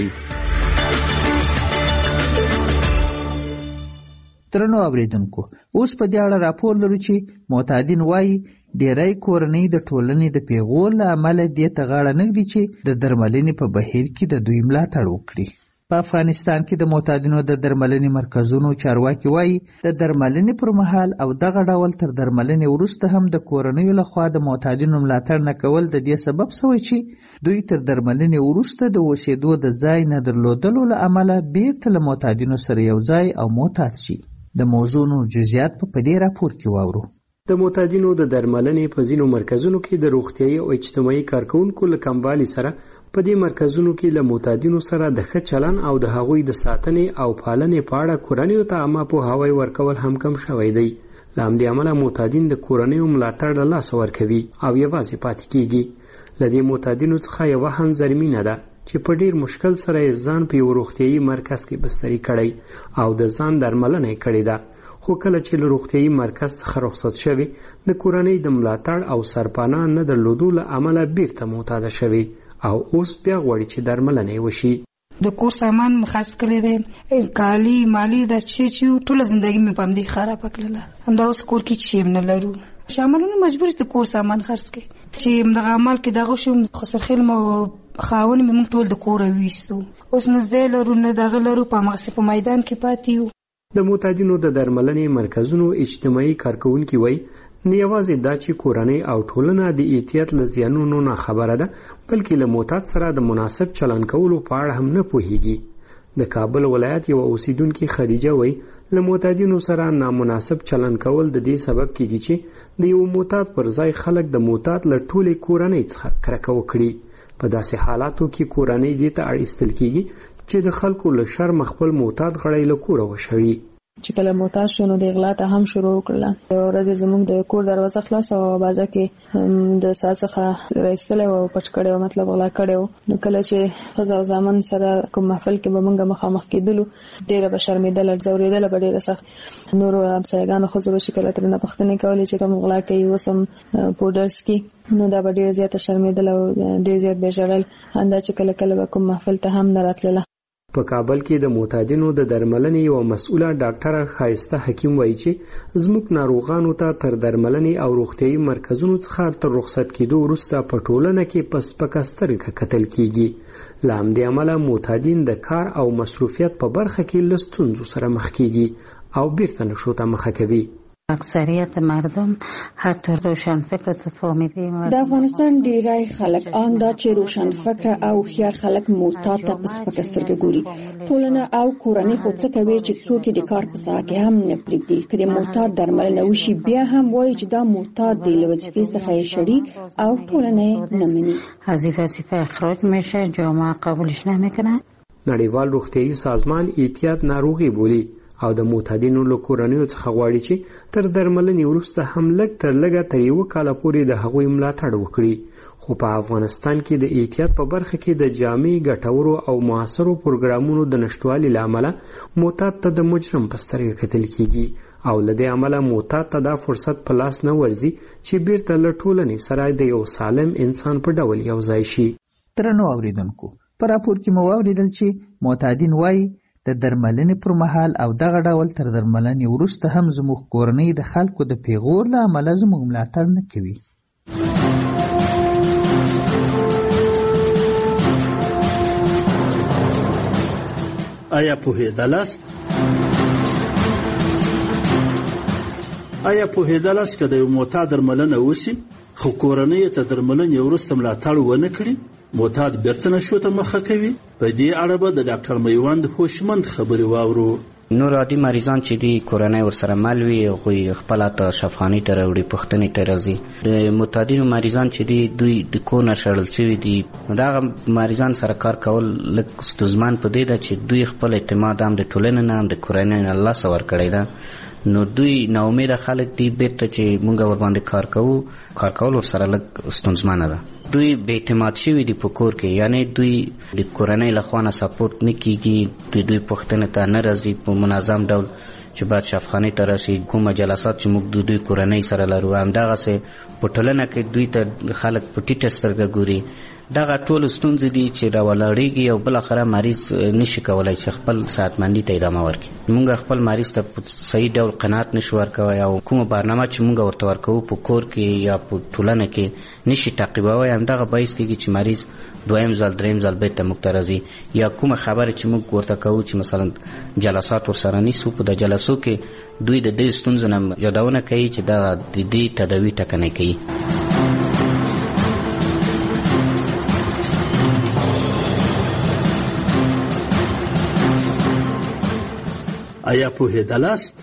درنو اوریدونکو، اوس په دې اړه راپور لرو چې معتادین وایي ډېری کورنۍ د ټولنې د پیغور له امله دې ته غاړه نه ږدي چې د درملنې په بهیر کې د دوی ملاتړ وکړي. په افغانستان کې د معتادینو د درملنې مرکزونو چارواکي وایي د درملنې پر مهال او دغه ډول تر درملنې وروسته هم د کورنیو لخوا د معتادینو ملاتړ نه کول د دې سبب شوی چې دوی تر درملنې وروسته د اوسېدو د ځای نه درلودلو له امله بیرته له معتادینو سره یو ځای او معتاد شي. د موضوع نور جزئیات په دې راپور کې واورو. د معتادینو د درملنې په ځینو مرکزونو کې د روغتیايي او اجتماعي کارکونکو له کموالي سره په دې مرکزونو کې له معتادینو سره د ښه چلن او د هغوی د ساتنې او پالنې په اړه کورنیو ته عامه پوهاوی ورکول هم کم شوی دی. له همدې امله معتادین د کورنیو ملاتړ له لاسه ورکوي او یوازې پاتې کیږي. له دې معتادینو څخه یوه هم زرمینه ده چې په ډیر مشکل سره یې ځان په یو روغتیايي مرکز کې بستري کړی او د ځان درملنه یې کړې ده. خو کله چې له روغتیايي مرکز څخه رخصت شوی د کورنۍ د ملاتړ او سرپناه نه درلودو له امله بیرته معتاده شوی او اوس بیا غواړي چې درملنه وشي. د کور سامان مې خرڅ کړی دی، کالي مالی دا چې ټوله زندګي مې په همدې خرابه کړله. همدا اوس کور کې چې نه لرو شاملونه مجبور د کور سامان خرڅ کړي چې دغه عمل کې دغه شو خسرخیل مو خاون مې موږ ټول د کور ویستو. اوس نه زه لرو نه دغه لرو په مغسه په میدان کې پاتې یو. د معتادینو د درملنې مرکزونو اجتماعي کارکونکي وایي نه یوازې دا چې کورنۍ او ټولنه د احتیاط له زیانونو نه خبره ده بلکې له معتاد سره د مناسب چلن کولو په اړه هم نه پوهیږي. د کابل ولایت یو اوسیدونکي خدیجه وایي له معتادینو سره نامناسب چلن کول د دې سبب کیږي چې د یو معتاد پر ځای خلک د معتاد له ټولې کورنۍ څخه کرکه وکړي. په داسې حالاتو کې کورنۍ دې ته اړ ایستل کیږي چې د خلکو له شرم خپل معتاد غړی له کوره وشړي. چې کله معتاد شو نو د اغلا ته هم شروع وکړله. یو ورځ زموږ د کور دروازه خلاصه وه، بازه کې د سا څخه راایستلی و او پټ کړی و، مطلب غلا کړی و. نو کله چې ښځه او زامن سره کوم محفل کې به موږ مخامخ کېدلو ډېره به شرمېدله، ځورېدله به ډېره سخت. نورو همسایګانو ښځو به چې کله ترېنه پوښتنې کولې چې کوم غلا کوي اوس هم پوډر څکي، نو دا به ډېره زیاته شرمېدله او ډېر زیات به ژړل. همدا چې کله کله به کوم محفل ته هم نه راتلله. په کابل کې د معتادینو د درملنې یو مسؤله ډاکټره ښایسته حکیم وایي چې زموږ ناروغانو ته تر درملنې او روغتیايي مرکزونو څخه تر رخصت کېدو وروسته په ټولنه کې په سپکه سترګه کتل کیږي. له همدې امله معتادین د کار او مصروفیت په برخه کې له ستونزو سره مخ کیږي او بیرته نشو ته مخه کوي. اکثریت مردم حتی روشن فکر تفاهمیدی د افغانستان ډیری خلک ان دا چې روشن فکر او خيار خلک معتاد ته په سپکه سترګه ګوري. ټولنه او کورنۍ خو څه کوي چې څوک د کار په ساحه کې هم نه پرېږدي. کله معتاد درملنه وشي بیا هم وایي چې دا معتاد دی، له وظیفې څخه یې شړي او ټولنه نه مني. از وظیفه اخراج میشه، جامعه قبولش نمیکنه. نړیوال روغتیايي سازمان احتیاط ناروغي بولي او د معتادینو له کورنیو څخه غواړي چې تر درملنې وروسته هم لږ تر لږه تر یوه کاله پورې د هغوی ملاتړ وکړي. خو په افغانستان کې د احتیاط په برخه کې د جامع ګټورو او موثرو پروګرامونو د نشتوالي له امله معتاد ته د مجرم په سترګه کتل کیږي او له دې امله معتاد ته دا فرصت په لاس نه ورځي چې بیرته له ټولنې سره د یو سالم انسان په ډول یو ځای شي. درنو اوریدونکو، په راپور کې مو واوریدل چې معتادین وایي د درملنې پر مهال او دغه ډول تر درملنې وروسته هم زموږ کورنۍ د خلکو د پیغور له امله زموږ ملاتړ نه کوي. آیا پوهېدلاست که د یو معتاد درملنه وشي خو کورنۍ ته درملنې وروسته ملاتړ ونه کړي معتاد بیرته نشو ته مخه کوي؟ په دې اړه به د ډاکټر میوند هوشمند خبرې واورو. نور عادي مریضان چې دی کورنۍ ورسره مل وي هغوی خپله ته شفاخانې ته راوړي، پوښتنې ته راځي. د معتادینو مریضان چې دی دوی د کور نه شړل شوي دي، نو دغه مریضان سره کار کول لږ ستونزمن په دې ده چې دوی خپل اعتماد هم د ټولنې نه هم د کورنۍ نه له لاسه ورکړی ده. نو دوی ناامیده خلک دي، بیرته چې مونږ ورباندې کار کول ورسره لږ ستونزمنه ده. دوی بې اعتماد شوي دي په کور کې، یعنی دوی د کورنۍ له خوا نه سپورټ نه کیږي، دوی پوښتنې ته نه راځي په منظم ډول چې باید شفاخانې ته راشي. کومه جلسات چې موږ د دوی کورنۍ سره لرو همدغسې په ټولنه کې دوی ته خلک په ټیټه سترګه ګوري. دغه ټول ستونزې دي چې راولاړېږي او بالاخره مریض نشي کولی چې خپل صحتمندي ته ادامه ورکړي. موږ خپل مریض ته په صحیح ډول قناعت نشو ورکوی او کومه برنامه چې موږ ورته ورکوو په کور کې یا په ټولنه کې نشي تعقیبوی. همدغه باعث کېږي چې مریض دویم ځل دریم ځل بیرته موږ ته راځي یا کومه خبره چې موږ ورته کوو چې مثلا جلسات ورسره نیسو په د جلسو کې دوی د دې ستونزو نه یادونه کوي چې دا د دې تداوي ټکنۍ کوي. آیا پوهېدلاست؟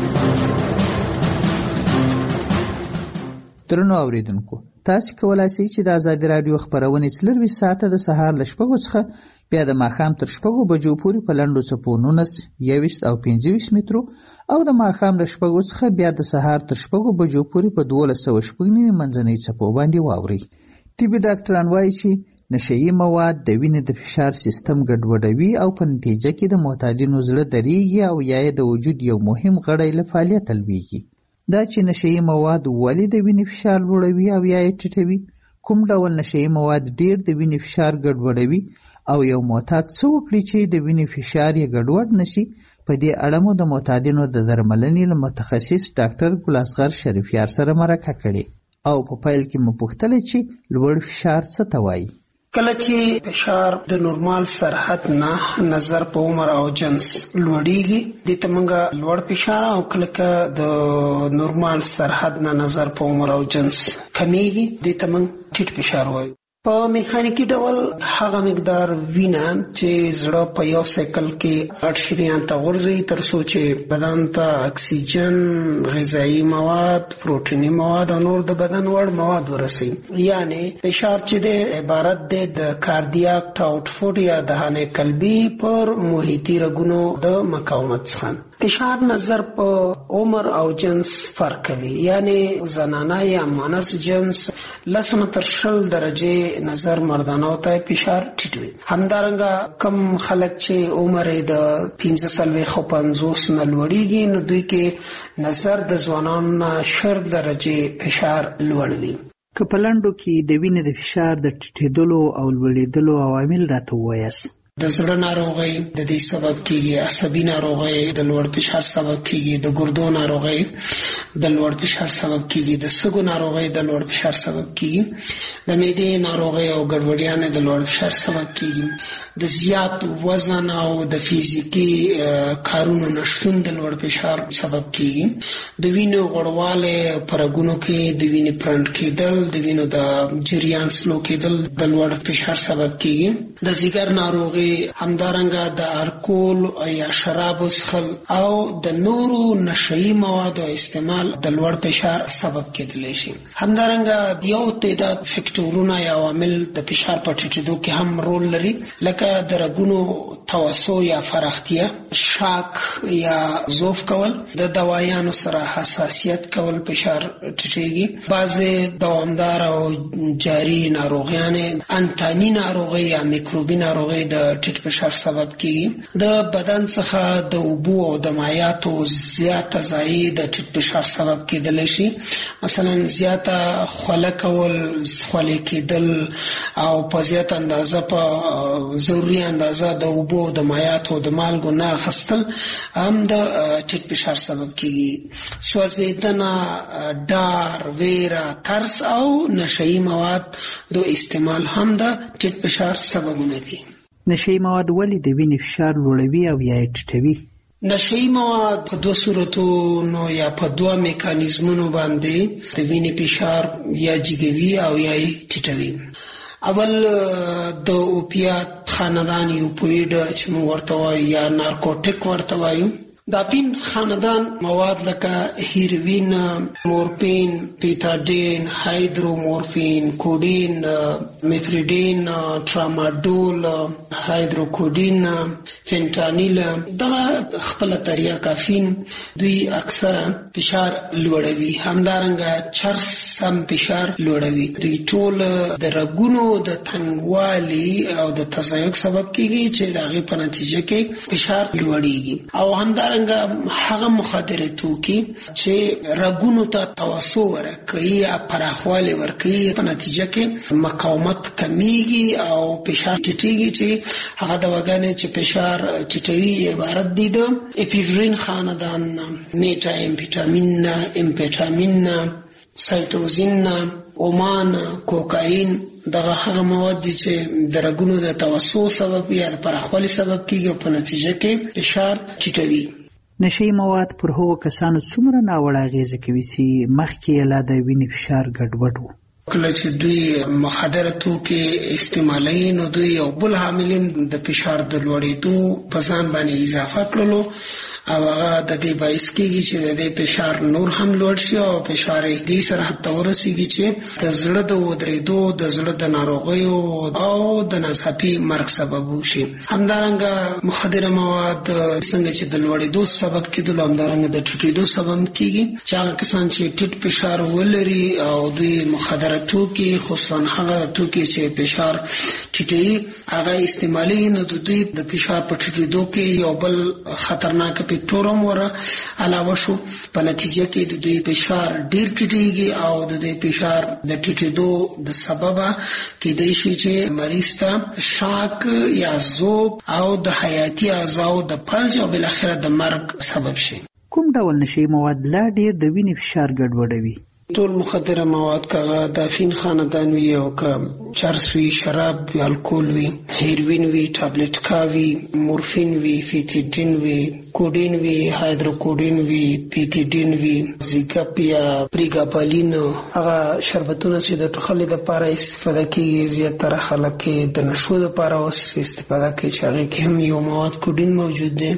درنو اوریدونکو، تاسو کولای شئ چې د ازادي رادیو خبرونه 24 ساعته د سهار ل 6 څخه بیا د ماښام تر 6 بجو پورې په لنډو څپو 19 21 او 25 مترو او د ماښام ل 6 څخه بیا د سهار تر 6 بجو پورې په 1290 منځنۍ څپو باندې واوري. طبي ډاکټران وایي چې نشهیي مواد د وینې د فشار سیستم ګډوډوي او په نتیجه کې د معتادینو زړه دریږي او یا د وجود یو مهم غړی له فعالیت لویږي. دا چې نشهیي مواد ولې د وینې فشار لوړوي او یا یې ټیټوي، کوم ډول نشهیي مواد ډیر د وینې فشار ګډوډوي او یو معتاد څه وکړي چې د وینې فشار یې ګډوډ نشي، په دې اړه مو د معتادینو د درملنې له متخصص ډاکټر ګل اصغر شریفیار سره مرکه کړې او په پیل کې مو پوښتنه چې لوړ فشار څه ته وایي. کله چې فشار د نورمال سرحد نه نظر په عمر او جنس لوړیږي د تمنګه لوړ فشار، او کله د نورمال سرحد نه نظر په عمر او جنس کمیږي د تمنګ ټیټ فشار وایي. په میخانیکی ډول هغه مقدار وینه چې زړه په یو سایکل کې 8 شریان ته غورځي تر څو چې بدن ته اکسیجن، غذایی مواد، پروتینی مواد او نور د بدن وړ مواد ورسوي. یعنی فشار چې د عبارت دی د کاردیاک آوټپوټ یا دهانه قلبي پر محیطي رګونو د مقاومت څخه. فشار نظر په عمر او جنس فرق کوي، یعنی زنانه یا مؤنث جنس 10 تر 20 درجه نظر مردانو ته فشار ټیټ وي. همدارنګه کم خلک چې عمر د 45 نه لوړیږي نو دوی کې نظر د ځوانانو نه 20 درجه فشار لوړ وي. که په لنډو کې د وینې د فشار د ټیټېدلو او لوړېدلو عوامل راته ووایاست. د زړه ناروغي د دې سبب کیږي، عصبي ناروغي د لوړ فشار سبب کیږي، د ګردو ناروغي د لوړ فشار سبب کیږي، د سږو ناروغي د لوړ فشار سبب کیږي، د معدې ناروغي او ګډوډیاں د لوړ فشار سبب کیږي، د زیات وزن او د فزیکی کارونو نشټون د لوړ فشار سبب کیږي، د وینې غوړواله پرګونو کې د وینې پرند کېدل، د وینې د جریان سلو کېدل د لوړ فشار سبب کیږي، د ځیګر ناروغي، همدارنګه د الکول یا شراب څښل او د نورو نشهیي موادو استعمال د لوړ فشار سبب کېدلی شي. همدارنګه یو تعداد فکټورونه یا عوامل د فشار په ټیټېدو کې هم رول لري، لکه د رګونو توسع یا فراختیا، شاک یا ضعف کول، د دوايانو سره حساسیت کول فشار ټیټېږي، بعضې دوامدار او جاری ناروغیان، انتاني ناروغي یا میکروبي ناروغي د ټیټ فشار سبب کیږي، د بدن څخه د اوبو او د مایعاتو زیاته ضایع د ټیټ فشار سبب کېدلی شي. مثلا زیاته خوله کول، خولې کېدل او په زیاته اندازه په ضروري اندازه د اوبو د مایعاتو د مالګو نه اخیستل هم د ټیټ فشار سبب کیږي. سوځېدنه، ډار، ویره، ترس او نشهیي مواد د استعمال هم د ټیټ فشار سببونه دي. نشهیي مواد ولې د وینې فشار لوړوي او یا یې ټیټوي؟ نشهیي مواد په 2 صورتونو یا په 2 میکانیزمونو باندې د وینې فشار یا جګوي او یا یې ټیټوي. اول د اوپیات خاندان اوپویډ چې موږ ورته وایو یا نارکوټیک ورته وایو، دا پین خاندان مواد لکه هیروین، مورفین، پیتاډین، هایدرومورفین، کوډین، میفریډین، ټراماډول، هایدروکوډین، فینټانیل، دا خپل طریقه کافین دوی اکثره فشار لوړوي. همدارنګه چرس هم فشار لوړوي. دوی ټول د رګونو د تنګوالي او د تضایق سبب کیږي چې د هغې په نتیجه کې فشار لوړیږي. او همدارنګه هغه مخدره توکي چې رګونو ته توسع ورکوي یا پراخوالی ورکوي، په نتیجه کې مقاومت کمیږي او فشار ټیټیږي، چې هغه دواګانې چې فشار ټیټوي عبارت دي د اپیډرین خاندان، میټا امفیټامین، امفیټامین، سایټوزین، اومان، کوکاین، دغه هغه مواد دي چې د رګونو د توسع سبب یا د پراخوالي سبب کیږي او په نتیجه کې فشار ټیټوي. نشي مواد پر هغو کسانو څومره ناوړه اغیزه کوي چې مخکې یې لا د وینې فشار ګډوډ و. کله چې دوی مخدره توکي استعمالوي نو دوی یو بل عامل د فشار د لوړېدو په ځان باندې اضافه کړلو او هغه د دې باعث کېږي چې د دې فشار نور هم لوړ شي او فشار دې سره حتی ورسیږي چې د زړه د ودرېدو د زړه د ناروغیو او د ناڅاپي مرګ سبب وشي. همدارنګه مخدره مواد څنګه چې د لوړېدو سبب کېدل همدارنګه د ټیټېدو سبب کېږي چې هغه کسان چې ټیټ فشار ولري او دوی مخدره توکي خصوصا هغه توکي چې فشار ټیټوي هغه استعمالي نو د دوی د فشار په ټیټېدو کې یو بل خطرناک فیکټورم ور علاوه شو په نتیجه کې د دوی فشار ډیر ټیټیږي او د دوی فشار د ټیټېدو د سبب کېدای شي چې مریض ته شاک یا ذوب او د حیاتي اعضاء د فلج او بل اخر د مرګ سبب شي. کوم ډول نشي مواد لا ډیر د وینې فشار ګډوډوي؟ ټول مخدره مواد کغه د افین خاندان وی او که چرس وی، شراب وی، الکول وی، هیروین وی، ټابلیټ کاوی، مورفین وی، فیتیډین وی، کوډین وی، هایدروکوډین وی، پیتیډین وی، زیګاپ یا پریګابالین هغه شربتونه چې د ټخلې لپاره استفاده کیږي زیاتره خلک د نشو لپاره استفاده کوي چې هغه کې هم یو مواد کوډین موجود دی.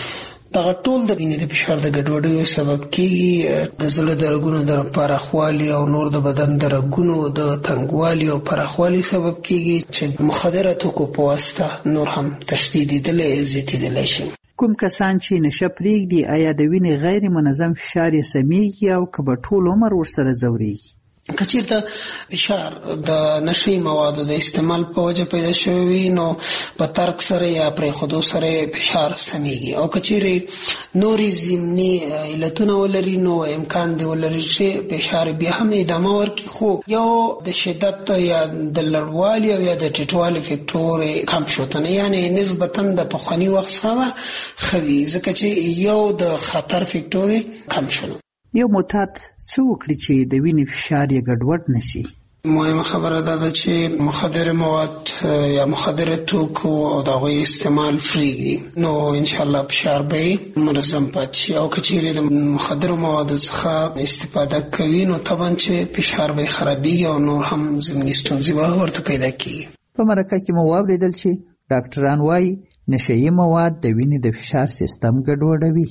دغه ټول د وینې د فشار د ګډوډۍ سبب کیږي. د زړه د رګونو د پراخوالي او نور د بدن د رګونو د تنګوالي او پراخوالي سبب کیږي چې مخدره توکو په واسطه نور هم تشدیدېدلی زیاتېدلی شي. کوم کسان چې نشه پرېږدي آیا د وینې غیر منظم فشار یې سمیږي او که به ټول عمر ورسره ځورېږي؟ که چیرته فشار د نشي موادو د استعمال په وجه پیدا شوی وي نو په ترک سره یا پرېښودو سره فشار سمیږي او که چیرې نورې ضمني علتونه ولري نو امکان دی ولري چې فشار بیا هم ادامه ورکړي خو یو د شدت یا د لوړوالي او یا د ټیټوالي فیکټور کم شوتنه یعنی نسبتا د پخواني وخت څخه ښه وي ځکه چې یو د خطر فیکټور کم شول. یو معتاد څه وکړي چې د وینې فشار یې ګډوډ نشي؟ مهمه خبره ده چې مخدره مواد یا مخدره توکو او د هغوی استعمال پرېږدي نو انشاءالله فشار به منظم پاتې شي او که چیرې د مخدره موادو څخه استفاده کوي نو طبعا چې فشار به خرابېږي او نور هم ضمني ستونزې به ورته پیدا کېږي. په مرکه کې مو واورېدل چې ډاکټران وایي نشهیي مواد د وینې د فشار سیستم ګډوډوي.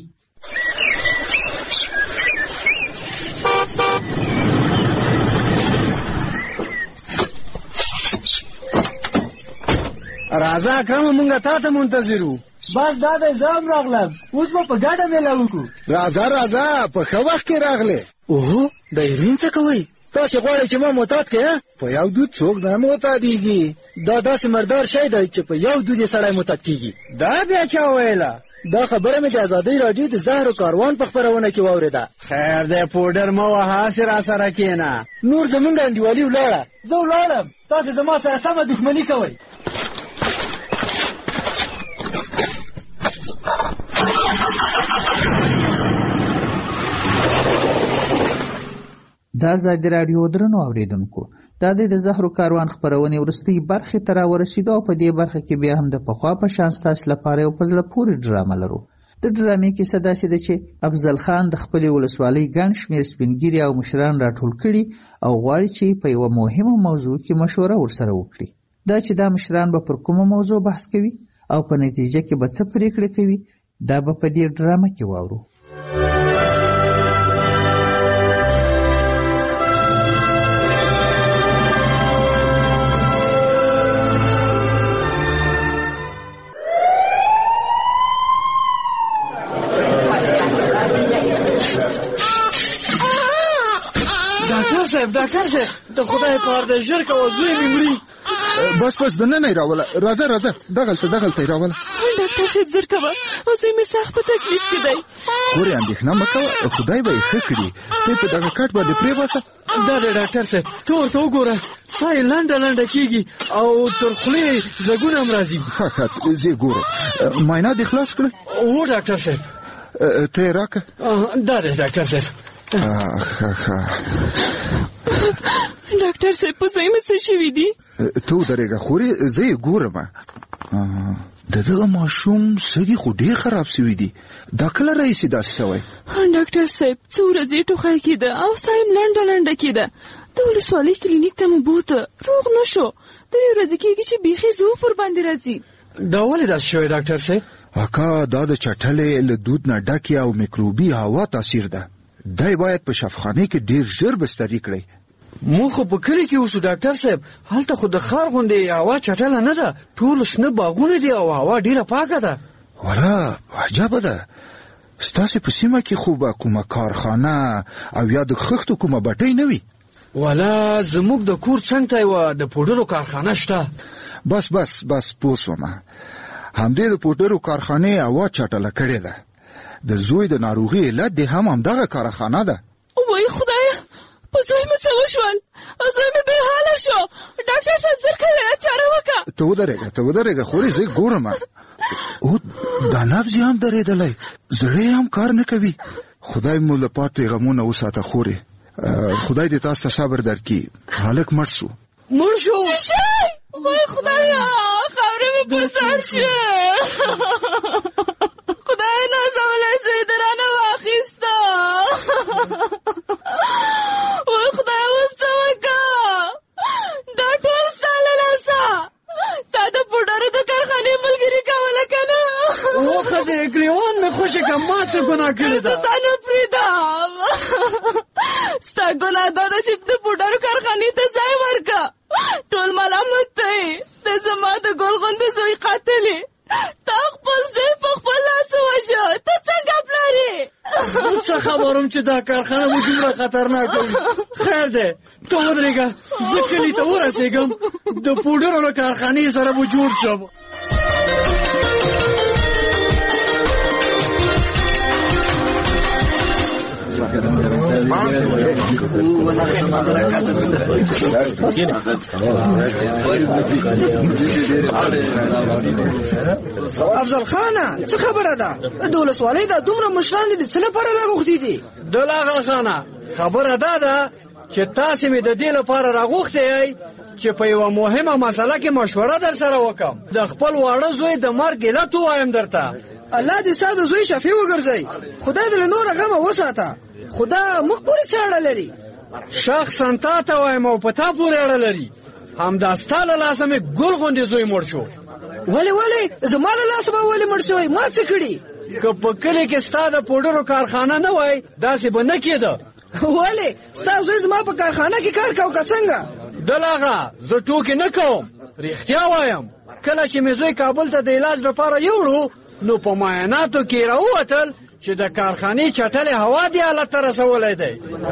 راځه اکرم مونږه تا ته منتظر وو. بس دا دی زه هم راغلم اوس به په ګډه میله وکړو. راځه په ښه وخت کې راغلې. اوهو د هیروین څه کوئ؟ تاسې غواړئ چې ما معتاد کړې؟ په یو دود څوک نه معتادېږي. دا داسې مردار شی دی چې په یو دود یې سړی معتاد کېږي. دا بیا چا ویله؟ دا خبره مې د ازادۍ راډیو د زهرو کاروان په خپرونه کې واورېده. خیر دی پوډر مه وهه هسې راسره کښېنه. نور زمونږ انډیوالي ولاړه. زه ولاړم تاسې زما سره سمه دښمني کوئ. دا ازادي راډیو درنو اوریدونکو دا د زهرو کاروان خپرونې وروستۍ برخې ته راورسېدو او په دې برخه کې بیا هم د پخوا په شان ستاسو لپاره یو په زړه پورې ډرامه لرو. د ډرامې کیسه داسې ده چې افضل خان د خپلې ولسوالۍ ګڼ شمېر سپینګیري او مشران راټول کړي او غواړي چې په یوه مهمه موضوع کې مشوره ورسره وکړي. دا چې دا مشران به پر کومه موضوع بحث کوي او په نتیجه کې به څه پرېکړې کوي دا به په دې ډرامه کې واورو. ډاکټر صاحب د خدای په اړه ژر کوه زوی مې مري. بس دننه یې راوله. راځه دغلته یې راوله. ډاکټر صاحب زر کوه زوی مې سخت په تکلیف کې دی. خورې اندېښنه مه کوه خدای به یې ښه کړي. ته په دغه کټ باندې پرېباسه. دا دی ډاکټر صاحب ته ورته وګوره ساه یې لنډه کېږي او تر خولې یې ځګونه هم راځي. ښه زه یې ګورم. معاینه دې خلاص کړه؟ هو ډاکټر صاحب. ته یې راکړه. دا دی ډاکټر صاحب. ډاکټر ډاکټر صاحب په ځای مې څه شوي دي؟ ته ودرېږه خورې، زه یې ګورم. د دغه ماشوم سږي خو ډېر خراب سوي دي. دا کله راهیسې داسې سوی؟ ډاکټر صاحب څو ورځې ټوخی کېده او ساه یې لنډه کېده. د ولسوالۍ کلینیک ته مو بوته، روغ نه شو. درې ورځې کېږي چې بیخي زوف ورباندې راځي. دا ولې داسې شوی ډاکټر صاحب؟ اکا دا د چټلې له دود نه ډکې او میکروبي هوا تاثیر ده. دی باید په شفاخانه کې ډېر ژر بستري کړئ. مو خو په کلي کې اوسو ډاکټر صاحب، هلته خو د ښار غوندې هوا چټله نه ده، ټول شنه باغونه دي او هوا ډېره پاکه ده. ولا عجبه ده. ستاسې په سیمه کې خو به کومه کارخانه او یا د خښتو کومه بټۍ نه وي؟ ولا زموږ د کور څنګ ته یوه د پوډرو کارخانه شته. بس پوه سومه. همدې د پوډرو کارخانې هوا چټله کړې ده. د زوی د ناروغي علت دې هم همدغه کارخانه ده. وای خدایه، په زوی مې څه وشول؟ زوی مې بېحاله شو. ډاکټر صاحب زر کوې چاره وکړه. ته ودرېږه خورې، زه ګورم. او دا نبض یې هم درېدلی، زړه یې هم کار نه کوي. خدای مو له پاتې غمونه وساته خورې. خدای دې تاسو ته صبر درکړي. هلک مړ شو. وای خدایه، خاورې مې پر سر شوې. خدای نازولی زوی دې رانه واخیسته. وای خدای اوس څه وکړه؟ دا ټول ستا له لاسه. تا د پوډرو د کارخانې ملګري کوله که نه؟ ښځې ګریوان مې خوشې که ما څه ګناه کړې ده؟ زه تا نه پرېږدم. ستا ګناه دا ده چې د پوډرو کارخانې ته ځای ورکړه. ټول ملامت دی. د زما د ګل غوندې زوی قاتل یې. تا خپل زوی په خپل لاس ووژه. ته څنګه پلار یې؟ زه څه خبر وم چې دا کارخانه مو دومره خطرناکه وي. خیر دی، ته ودرېږه، زه کلي ته ورسېږم، د پوډرو له کارخانې سره به جوړ شم. افضل خانه څه خبره ده؟ د ولسوالۍ دا دومره مشران دي، د څه لپاره راغوښتي دي؟ دلاغه خانه خبره دا ده چې تاسې مې د دې لپاره راغوښتی یئ چې په یوه مهمه مسله کې مشوره در سره وکړم. د خپل واړه زوی د مرګ علت ووایم درته. الله دې ستا د زوی شفیع وګرځوي. خدای دې له نوره غمه وساته. خدا موږ پورې څه اړه لري؟ شخصا تا ته وایم او په تا پورې اړه لري. همدا ستا له لاسه مې ګل غوندې زوی مړ شو. ولې زما له لاسه به ولې مړ شوی؟ ما څه کړي؟ که په کلي کې ستا د پوډرو کارخانه نه وای داسې به نه کېده. ولې ستا زوی زما په کارخانه کې کار کوه که څنګه؟ دلاغه زه ټوکې نه کوم، رښتیا وایم. کله چې مې زوی کابل ته د علاج لپاره یوړو نو په معایناتو کې راووتل چې د کارخانې چټلې هوا دې حالت ته رسولی دی.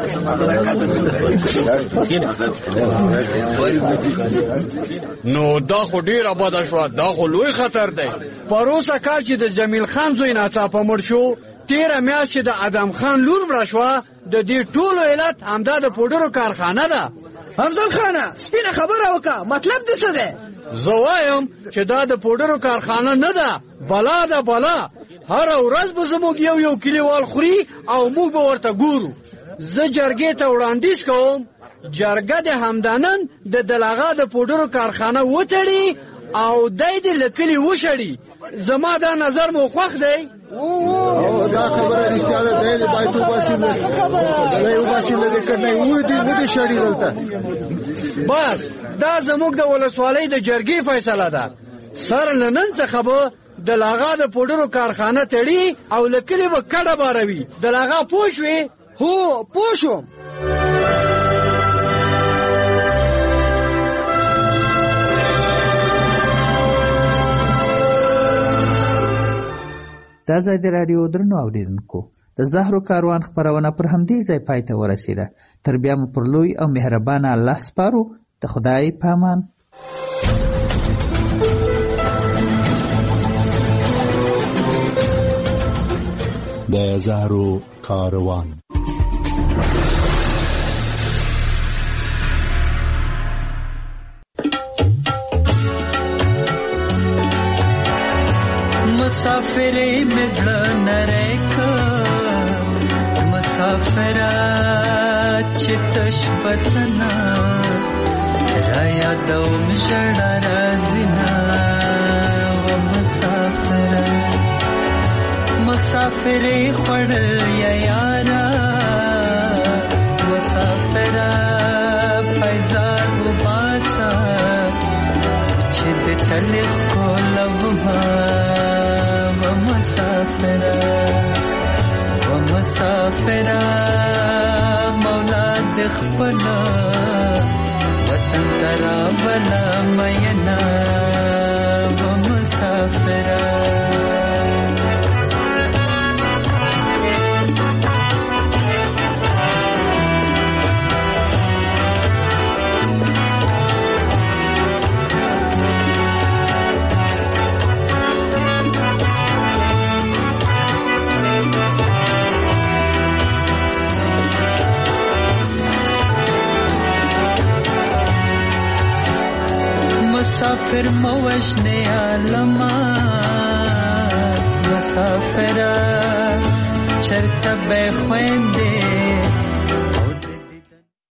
نو دا خو ډېره بده شوه، دا خو لوی خطر دی. پروسه کال چې د جمیل خان زوی ناڅاپه مړ شو، تېره میاشت چې د ادم خان لور مړه شوه، د دې ټولو علت همدا د پوډرو کارخانه ده. افضل خانه سپینه خبره وکړه، مطلب دې څه دی؟ زه وایم چې دا د پوډرو کارخانه نه ده، بلا ده بلا. هره ورځ به زموږ یو کلیوال خوري او موږ به ورته ګورو. زه جرګې ته وړاندیز کوم جرګه د همدانن د دلاغه د پوډرو کارخانه وتړي او دای دې له کلي وشړي. زما دا نظر مو خوښ دی؟ دا خبره رښتیا ده. دی دې باید وباسي، دی وباسي نه دې کړنی ودې شړي دلته. بس دا زموږ د ولسوالۍ د جرګې فیصله ده. سر له نن څخه به دلاغه د پوډرو کارخانه تړي او له کلي به کډه باروي. دلاغه پوه شوې؟ هو پوه شوم. دا ځای د راډیو درنو اوریدونکو د زهرو کاروان خپرونه پر همدې ځای پای ته ورسېده. تر بیا مو پر لوی او مهربانه الله سپارو. د خدای په امان. د زهرو کاروان. مسافرې مې زړه نری کړ، مسافره چې تش بدنه یادوم ژړا راځي نه و مسافرې خوړل یا یارا مسافره پیزار وباسه چې د تلخ کولم و مسافره مولا د خپل وطن ترا بلا مینا و مسافره مسافر موجنه عالما مسافر چرته به خويندې